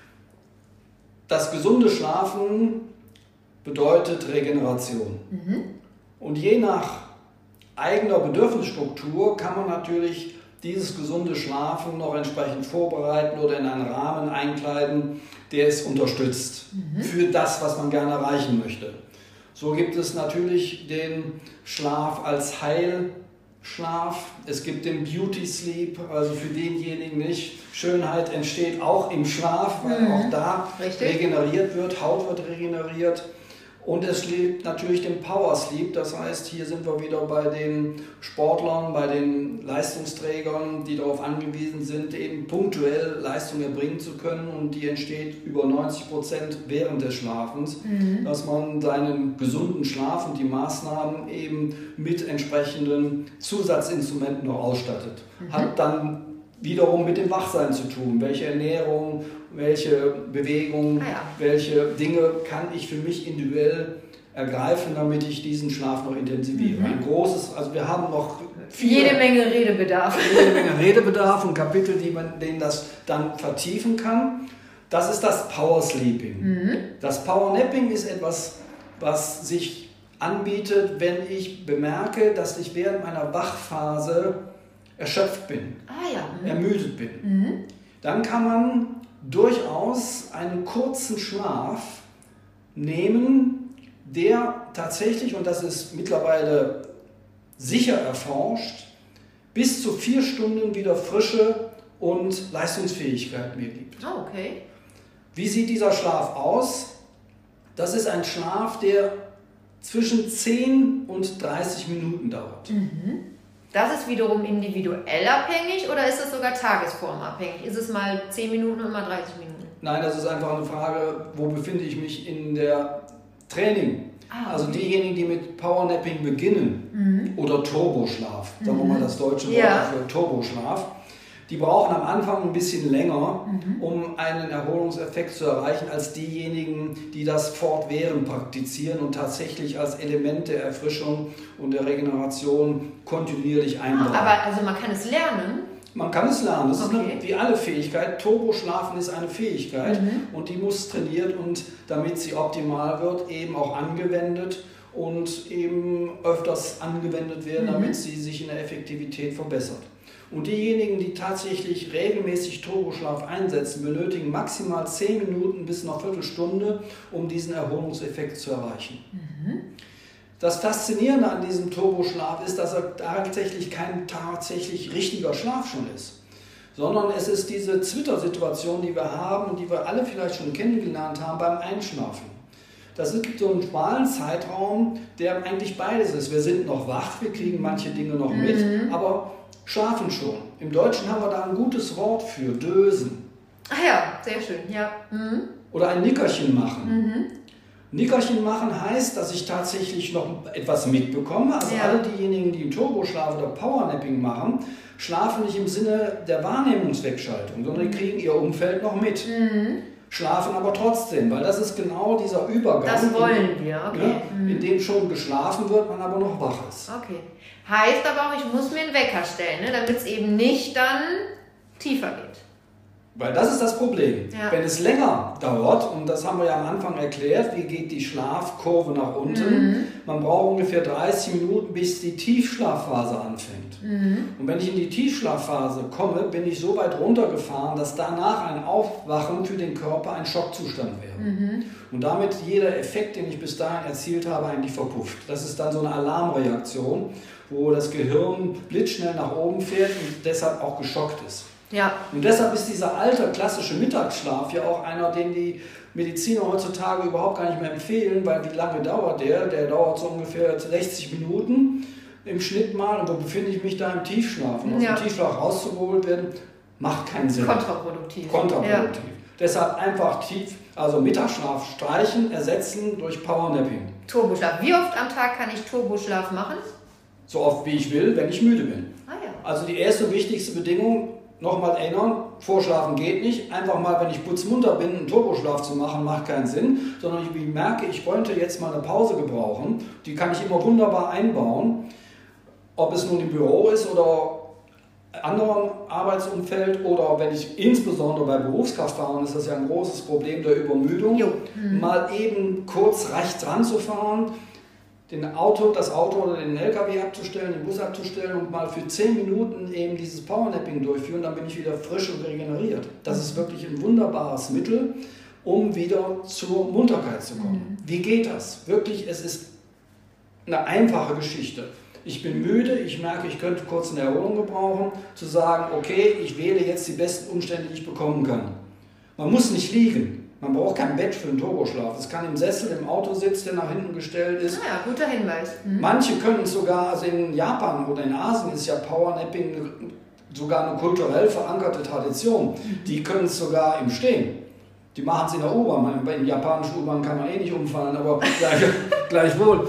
Das gesunde Schlafen bedeutet Regeneration. Und je nach eigener Bedürfnisstruktur kann man natürlich dieses gesunde Schlafen noch entsprechend vorbereiten oder in einen Rahmen einkleiden, der es unterstützt für das, was man gerne erreichen möchte. So gibt es natürlich den Schlaf als Heilschlaf. Es gibt den Beauty Sleep, also für denjenigen nicht. Schönheit entsteht auch im Schlaf, weil auch da regeneriert wird, Haut wird regeneriert. Und es gibt natürlich den Power Sleep, das heißt, hier sind wir wieder bei den Sportlern, bei den Leistungsträgern, die darauf angewiesen sind, eben punktuell Leistung erbringen zu können, und die entsteht über 90% während des Schlafens, dass man seinen gesunden Schlaf und die Maßnahmen eben mit entsprechenden Zusatzinstrumenten noch ausstattet. Hat dann wiederum mit dem Wachsein zu tun. Welche Ernährung, welche Bewegung, welche Dinge kann ich für mich individuell ergreifen, damit ich diesen Schlaf noch intensiviere. Ein großes, also wir haben noch jede Menge Redebedarf. Jede Menge Redebedarf und Kapitel, denen das dann vertiefen kann. Das ist das Power Sleeping. Das Power Napping ist etwas, was sich anbietet, wenn ich bemerke, dass ich während meiner Wachphase erschöpft bin, ermüdet bin. Dann kann man durchaus einen kurzen Schlaf nehmen, der tatsächlich, und das ist mittlerweile sicher erforscht, bis zu 4 Stunden wieder Frische und Leistungsfähigkeit mir gibt. Oh, okay. Wie sieht dieser Schlaf aus? Das ist ein Schlaf, der zwischen 10 und 30 Minuten dauert. Das ist wiederum individuell abhängig oder ist das sogar tagesformabhängig? Ist es mal 10 Minuten und mal 30 Minuten? Nein, das ist einfach eine Frage, wo befinde ich mich in der Training. Also diejenigen, die mit Powernapping beginnen oder Turboschlaf, sagen wir mal das deutsche Wort für Turboschlaf, die brauchen am Anfang ein bisschen länger, um einen Erholungseffekt zu erreichen, als diejenigen, die das fortwährend praktizieren und tatsächlich als Element der Erfrischung und der Regeneration kontinuierlich einbauen. Aber also man kann es lernen? Man kann es lernen. Das ist wie alle Fähigkeit. Turboschlafen ist eine Fähigkeit und die muss trainiert und damit sie optimal wird, eben auch angewendet und eben öfters angewendet werden, damit sie sich in der Effektivität verbessert. Und diejenigen, die tatsächlich regelmäßig Turboschlaf einsetzen, benötigen maximal 10 Minuten bis eine Viertelstunde, um diesen Erholungseffekt zu erreichen. Das Faszinierende an diesem Turboschlaf ist, dass er tatsächlich kein tatsächlich richtiger Schlaf schon ist, sondern es ist diese Zwittersituation, die wir haben und die wir alle vielleicht schon kennengelernt haben beim Einschlafen. Das ist so ein schmalen Zeitraum, der eigentlich beides ist. Wir sind noch wach, wir kriegen manche Dinge noch mit, aber schlafen schon. Im Deutschen haben wir da ein gutes Wort für, dösen. Ah ja, sehr schön, ja. Oder ein Nickerchen machen. Nickerchen machen heißt, dass ich tatsächlich noch etwas mitbekomme. Also alle diejenigen, die im Turboschlaf oder Powernapping machen, schlafen nicht im Sinne der Wahrnehmungswegschaltung, sondern die kriegen ihr Umfeld noch mit. Schlafen aber trotzdem, weil das ist genau dieser Übergang. Das wollen wir, okay. In dem schon geschlafen wird, man aber noch wach ist. Okay. Heißt aber auch, ich muss mir einen Wecker stellen, ne, damit es eben nicht dann tiefer geht. Weil das ist das Problem. Wenn es länger dauert, und das haben wir ja am Anfang erklärt, wie geht die Schlafkurve nach unten, man braucht ungefähr 30 Minuten, bis die Tiefschlafphase anfängt. Und wenn ich in die Tiefschlafphase komme, bin ich so weit runtergefahren, dass danach ein Aufwachen für den Körper ein Schockzustand wäre. Und damit jeder Effekt, den ich bis dahin erzielt habe, eigentlich verpufft. Das ist dann so eine Alarmreaktion, wo das Gehirn blitzschnell nach oben fährt und deshalb auch geschockt ist. Und deshalb ist dieser alte klassische Mittagsschlaf ja auch einer, den die Mediziner heutzutage überhaupt gar nicht mehr empfehlen, weil wie lange dauert der? Der dauert so ungefähr 60 Minuten im Schnitt mal, und wo befinde ich mich da im Tiefschlaf? Und aus dem Tiefschlaf rauszugeholt werden, macht keinen Sinn. Kontraproduktiv. Deshalb einfach also Mittagsschlaf streichen, ersetzen durch Powernapping. Turboschlaf. Wie oft am Tag kann ich Turboschlaf machen? So oft wie ich will, wenn ich müde bin. Also die erste und wichtigste Bedingung, nochmal erinnern, Vorschlafen geht nicht. Einfach mal, wenn ich putzmunter bin, einen Turboschlaf zu machen, macht keinen Sinn. Sondern ich merke, ich könnte jetzt mal eine Pause gebrauchen. Die kann ich immer wunderbar einbauen. Ob es nun im Büro ist oder anderen Arbeitsumfeld oder wenn ich insbesondere bei Berufskraftfahrern, ist das ja ein großes Problem der Übermüdung, mal eben kurz rechts ranzufahren, das Auto oder den LKW abzustellen, den Bus abzustellen und mal für 10 Minuten eben dieses Powernapping durchführen, dann bin ich wieder frisch und regeneriert. Das ist wirklich ein wunderbares Mittel, um wieder zur Munterkeit zu kommen. Wie geht das? Wirklich, es ist eine einfache Geschichte. Ich bin müde, ich merke, ich könnte kurz eine Erholung gebrauchen, zu sagen, okay, ich wähle jetzt die besten Umstände, die ich bekommen kann. Man muss nicht liegen, man braucht kein Bett für einen Turboschlaf. Es kann im Sessel, im Autositz, der nach hinten gestellt ist. Ah ja, guter Hinweis. Manche können es sogar, also in Japan oder in Asien ist ja Powernapping sogar eine kulturell verankerte Tradition. Die können es sogar im Stehen. Die machen es in der U-Bahn. Bei den japanischen U-Bahn kann man eh nicht umfallen, aber gleichwohl.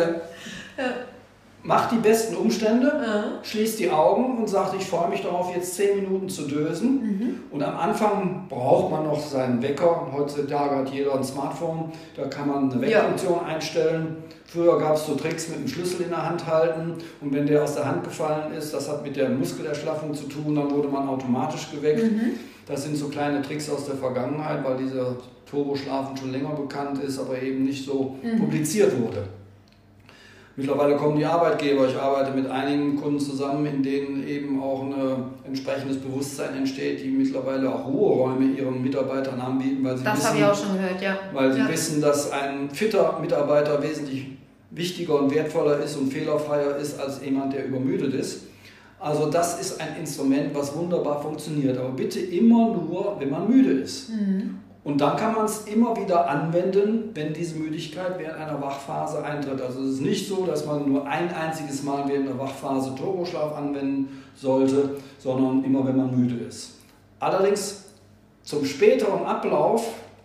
Macht die besten Umstände, schließt die Augen und sagt, ich freue mich darauf, jetzt 10 Minuten zu dösen. Und am Anfang braucht man noch seinen Wecker. Heutzutage hat jeder ein Smartphone, da kann man eine Weckfunktion einstellen. Früher gab es so Tricks mit dem Schlüssel in der Hand halten und wenn der aus der Hand gefallen ist, das hat mit der Muskelerschlaffung zu tun, dann wurde man automatisch geweckt. Das sind so kleine Tricks aus der Vergangenheit, weil dieser Turboschlafen schon länger bekannt ist, aber eben nicht so publiziert wurde. Mittlerweile kommen die Arbeitgeber, ich arbeite mit einigen Kunden zusammen, in denen eben auch ein entsprechendes Bewusstsein entsteht, die mittlerweile auch Ruheräume ihren Mitarbeitern anbieten, weil sie habe ich auch schon gehört, ja. Weil sie wissen, dass ein fitter Mitarbeiter wesentlich wichtiger und wertvoller ist und fehlerfreier ist als jemand, der übermüdet ist. Also das ist ein Instrument, was wunderbar funktioniert, aber bitte immer nur, wenn man müde ist. Und dann kann man es immer wieder anwenden, wenn diese Müdigkeit während einer Wachphase eintritt. Also es ist nicht so, dass man nur ein einziges Mal während der Wachphase Turboschlaf anwenden sollte, sondern immer, wenn man müde ist. Allerdings zum späteren Ablauf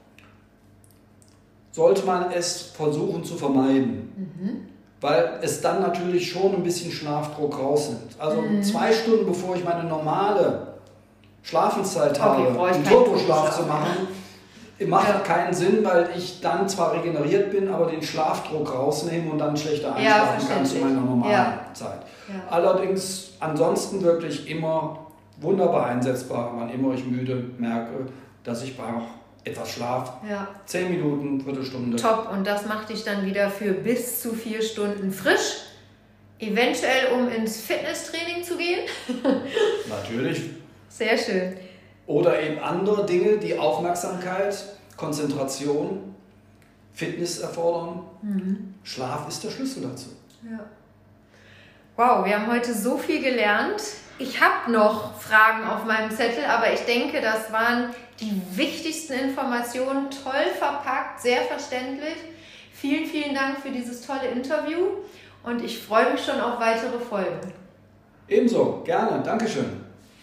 sollte man es versuchen zu vermeiden, weil es dann natürlich schon ein bisschen Schlafdruck rausnimmt. Also 2 Stunden bevor ich meine normale Schlafenszeit habe, einen Turboschlaf zu machen, macht keinen Sinn, weil ich dann zwar regeneriert bin, aber den Schlafdruck rausnehme und dann schlechter einschlafen kann zu meiner normalen Zeit. Allerdings ansonsten wirklich immer wunderbar einsetzbar, wann immer ich müde merke, dass ich brauche etwas Schlaf. 10 Minuten, Viertelstunde. Top, und das macht dich dann wieder für bis zu 4 Stunden frisch. Eventuell, um ins Fitnesstraining zu gehen. Natürlich. Sehr schön. Oder eben andere Dinge, die Aufmerksamkeit, Konzentration, Fitness erfordern. Schlaf ist der Schlüssel dazu. Wow, wir haben heute so viel gelernt. Ich habe noch Fragen auf meinem Zettel, aber ich denke, das waren die wichtigsten Informationen, toll verpackt, sehr verständlich. Vielen, vielen Dank für dieses tolle Interview und ich freue mich schon auf weitere Folgen. Ebenso, gerne, Dankeschön.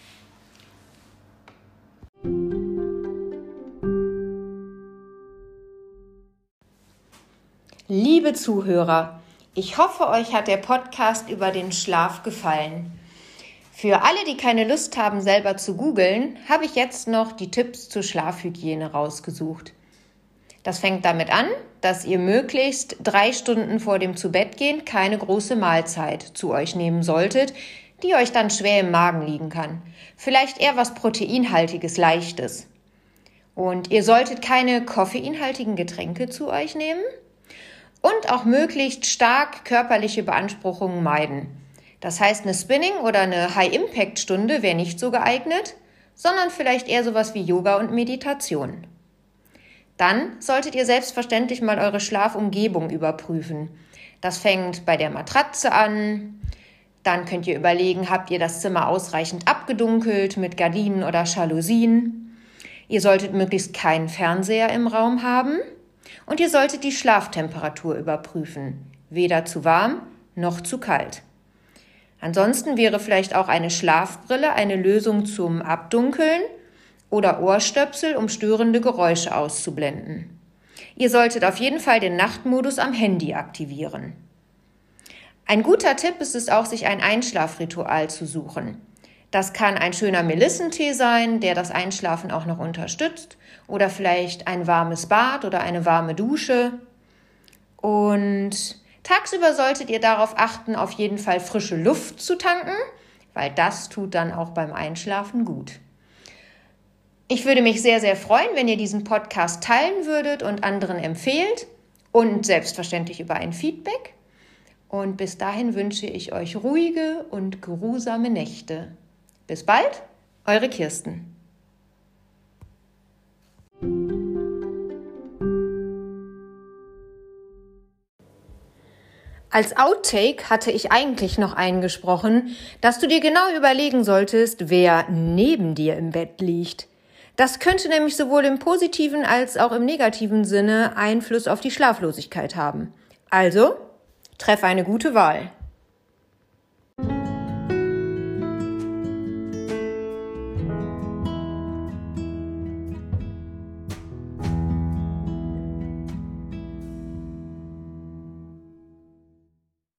Liebe Zuhörer, ich hoffe, euch hat der Podcast über den Schlaf gefallen. Für alle, die keine Lust haben, selber zu googeln, habe ich jetzt noch die Tipps zur Schlafhygiene rausgesucht. Das fängt damit an, dass ihr möglichst 3 Stunden vor dem Zubettgehen keine große Mahlzeit zu euch nehmen solltet, die euch dann schwer im Magen liegen kann. Vielleicht eher was Proteinhaltiges, Leichtes. Und ihr solltet keine koffeinhaltigen Getränke zu euch nehmen. Und auch möglichst stark körperliche Beanspruchungen meiden. Das heißt, eine Spinning- oder eine High-Impact-Stunde wäre nicht so geeignet, sondern vielleicht eher sowas wie Yoga und Meditation. Dann solltet ihr selbstverständlich mal eure Schlafumgebung überprüfen. Das fängt bei der Matratze an. Dann könnt ihr überlegen, habt ihr das Zimmer ausreichend abgedunkelt mit Gardinen oder Jalousien? Ihr solltet möglichst keinen Fernseher im Raum haben. Und ihr solltet die Schlaftemperatur überprüfen. Weder zu warm noch zu kalt. Ansonsten wäre vielleicht auch eine Schlafbrille eine Lösung zum Abdunkeln oder Ohrstöpsel, um störende Geräusche auszublenden. Ihr solltet auf jeden Fall den Nachtmodus am Handy aktivieren. Ein guter Tipp ist es auch, sich ein Einschlafritual zu suchen. Das kann ein schöner Melissentee sein, der das Einschlafen auch noch unterstützt. Oder vielleicht ein warmes Bad oder eine warme Dusche. Und tagsüber solltet ihr darauf achten, auf jeden Fall frische Luft zu tanken, weil das tut dann auch beim Einschlafen gut. Ich würde mich sehr, sehr freuen, wenn ihr diesen Podcast teilen würdet und anderen empfehlt und selbstverständlich über ein Feedback. Und bis dahin wünsche ich euch ruhige und geruhsame Nächte. Bis bald, eure Kirsten. Als Outtake hatte ich eigentlich noch eingesprochen, dass du dir genau überlegen solltest, wer neben dir im Bett liegt. Das könnte nämlich sowohl im positiven als auch im negativen Sinne Einfluss auf die Schlaflosigkeit haben. Also, treff eine gute Wahl.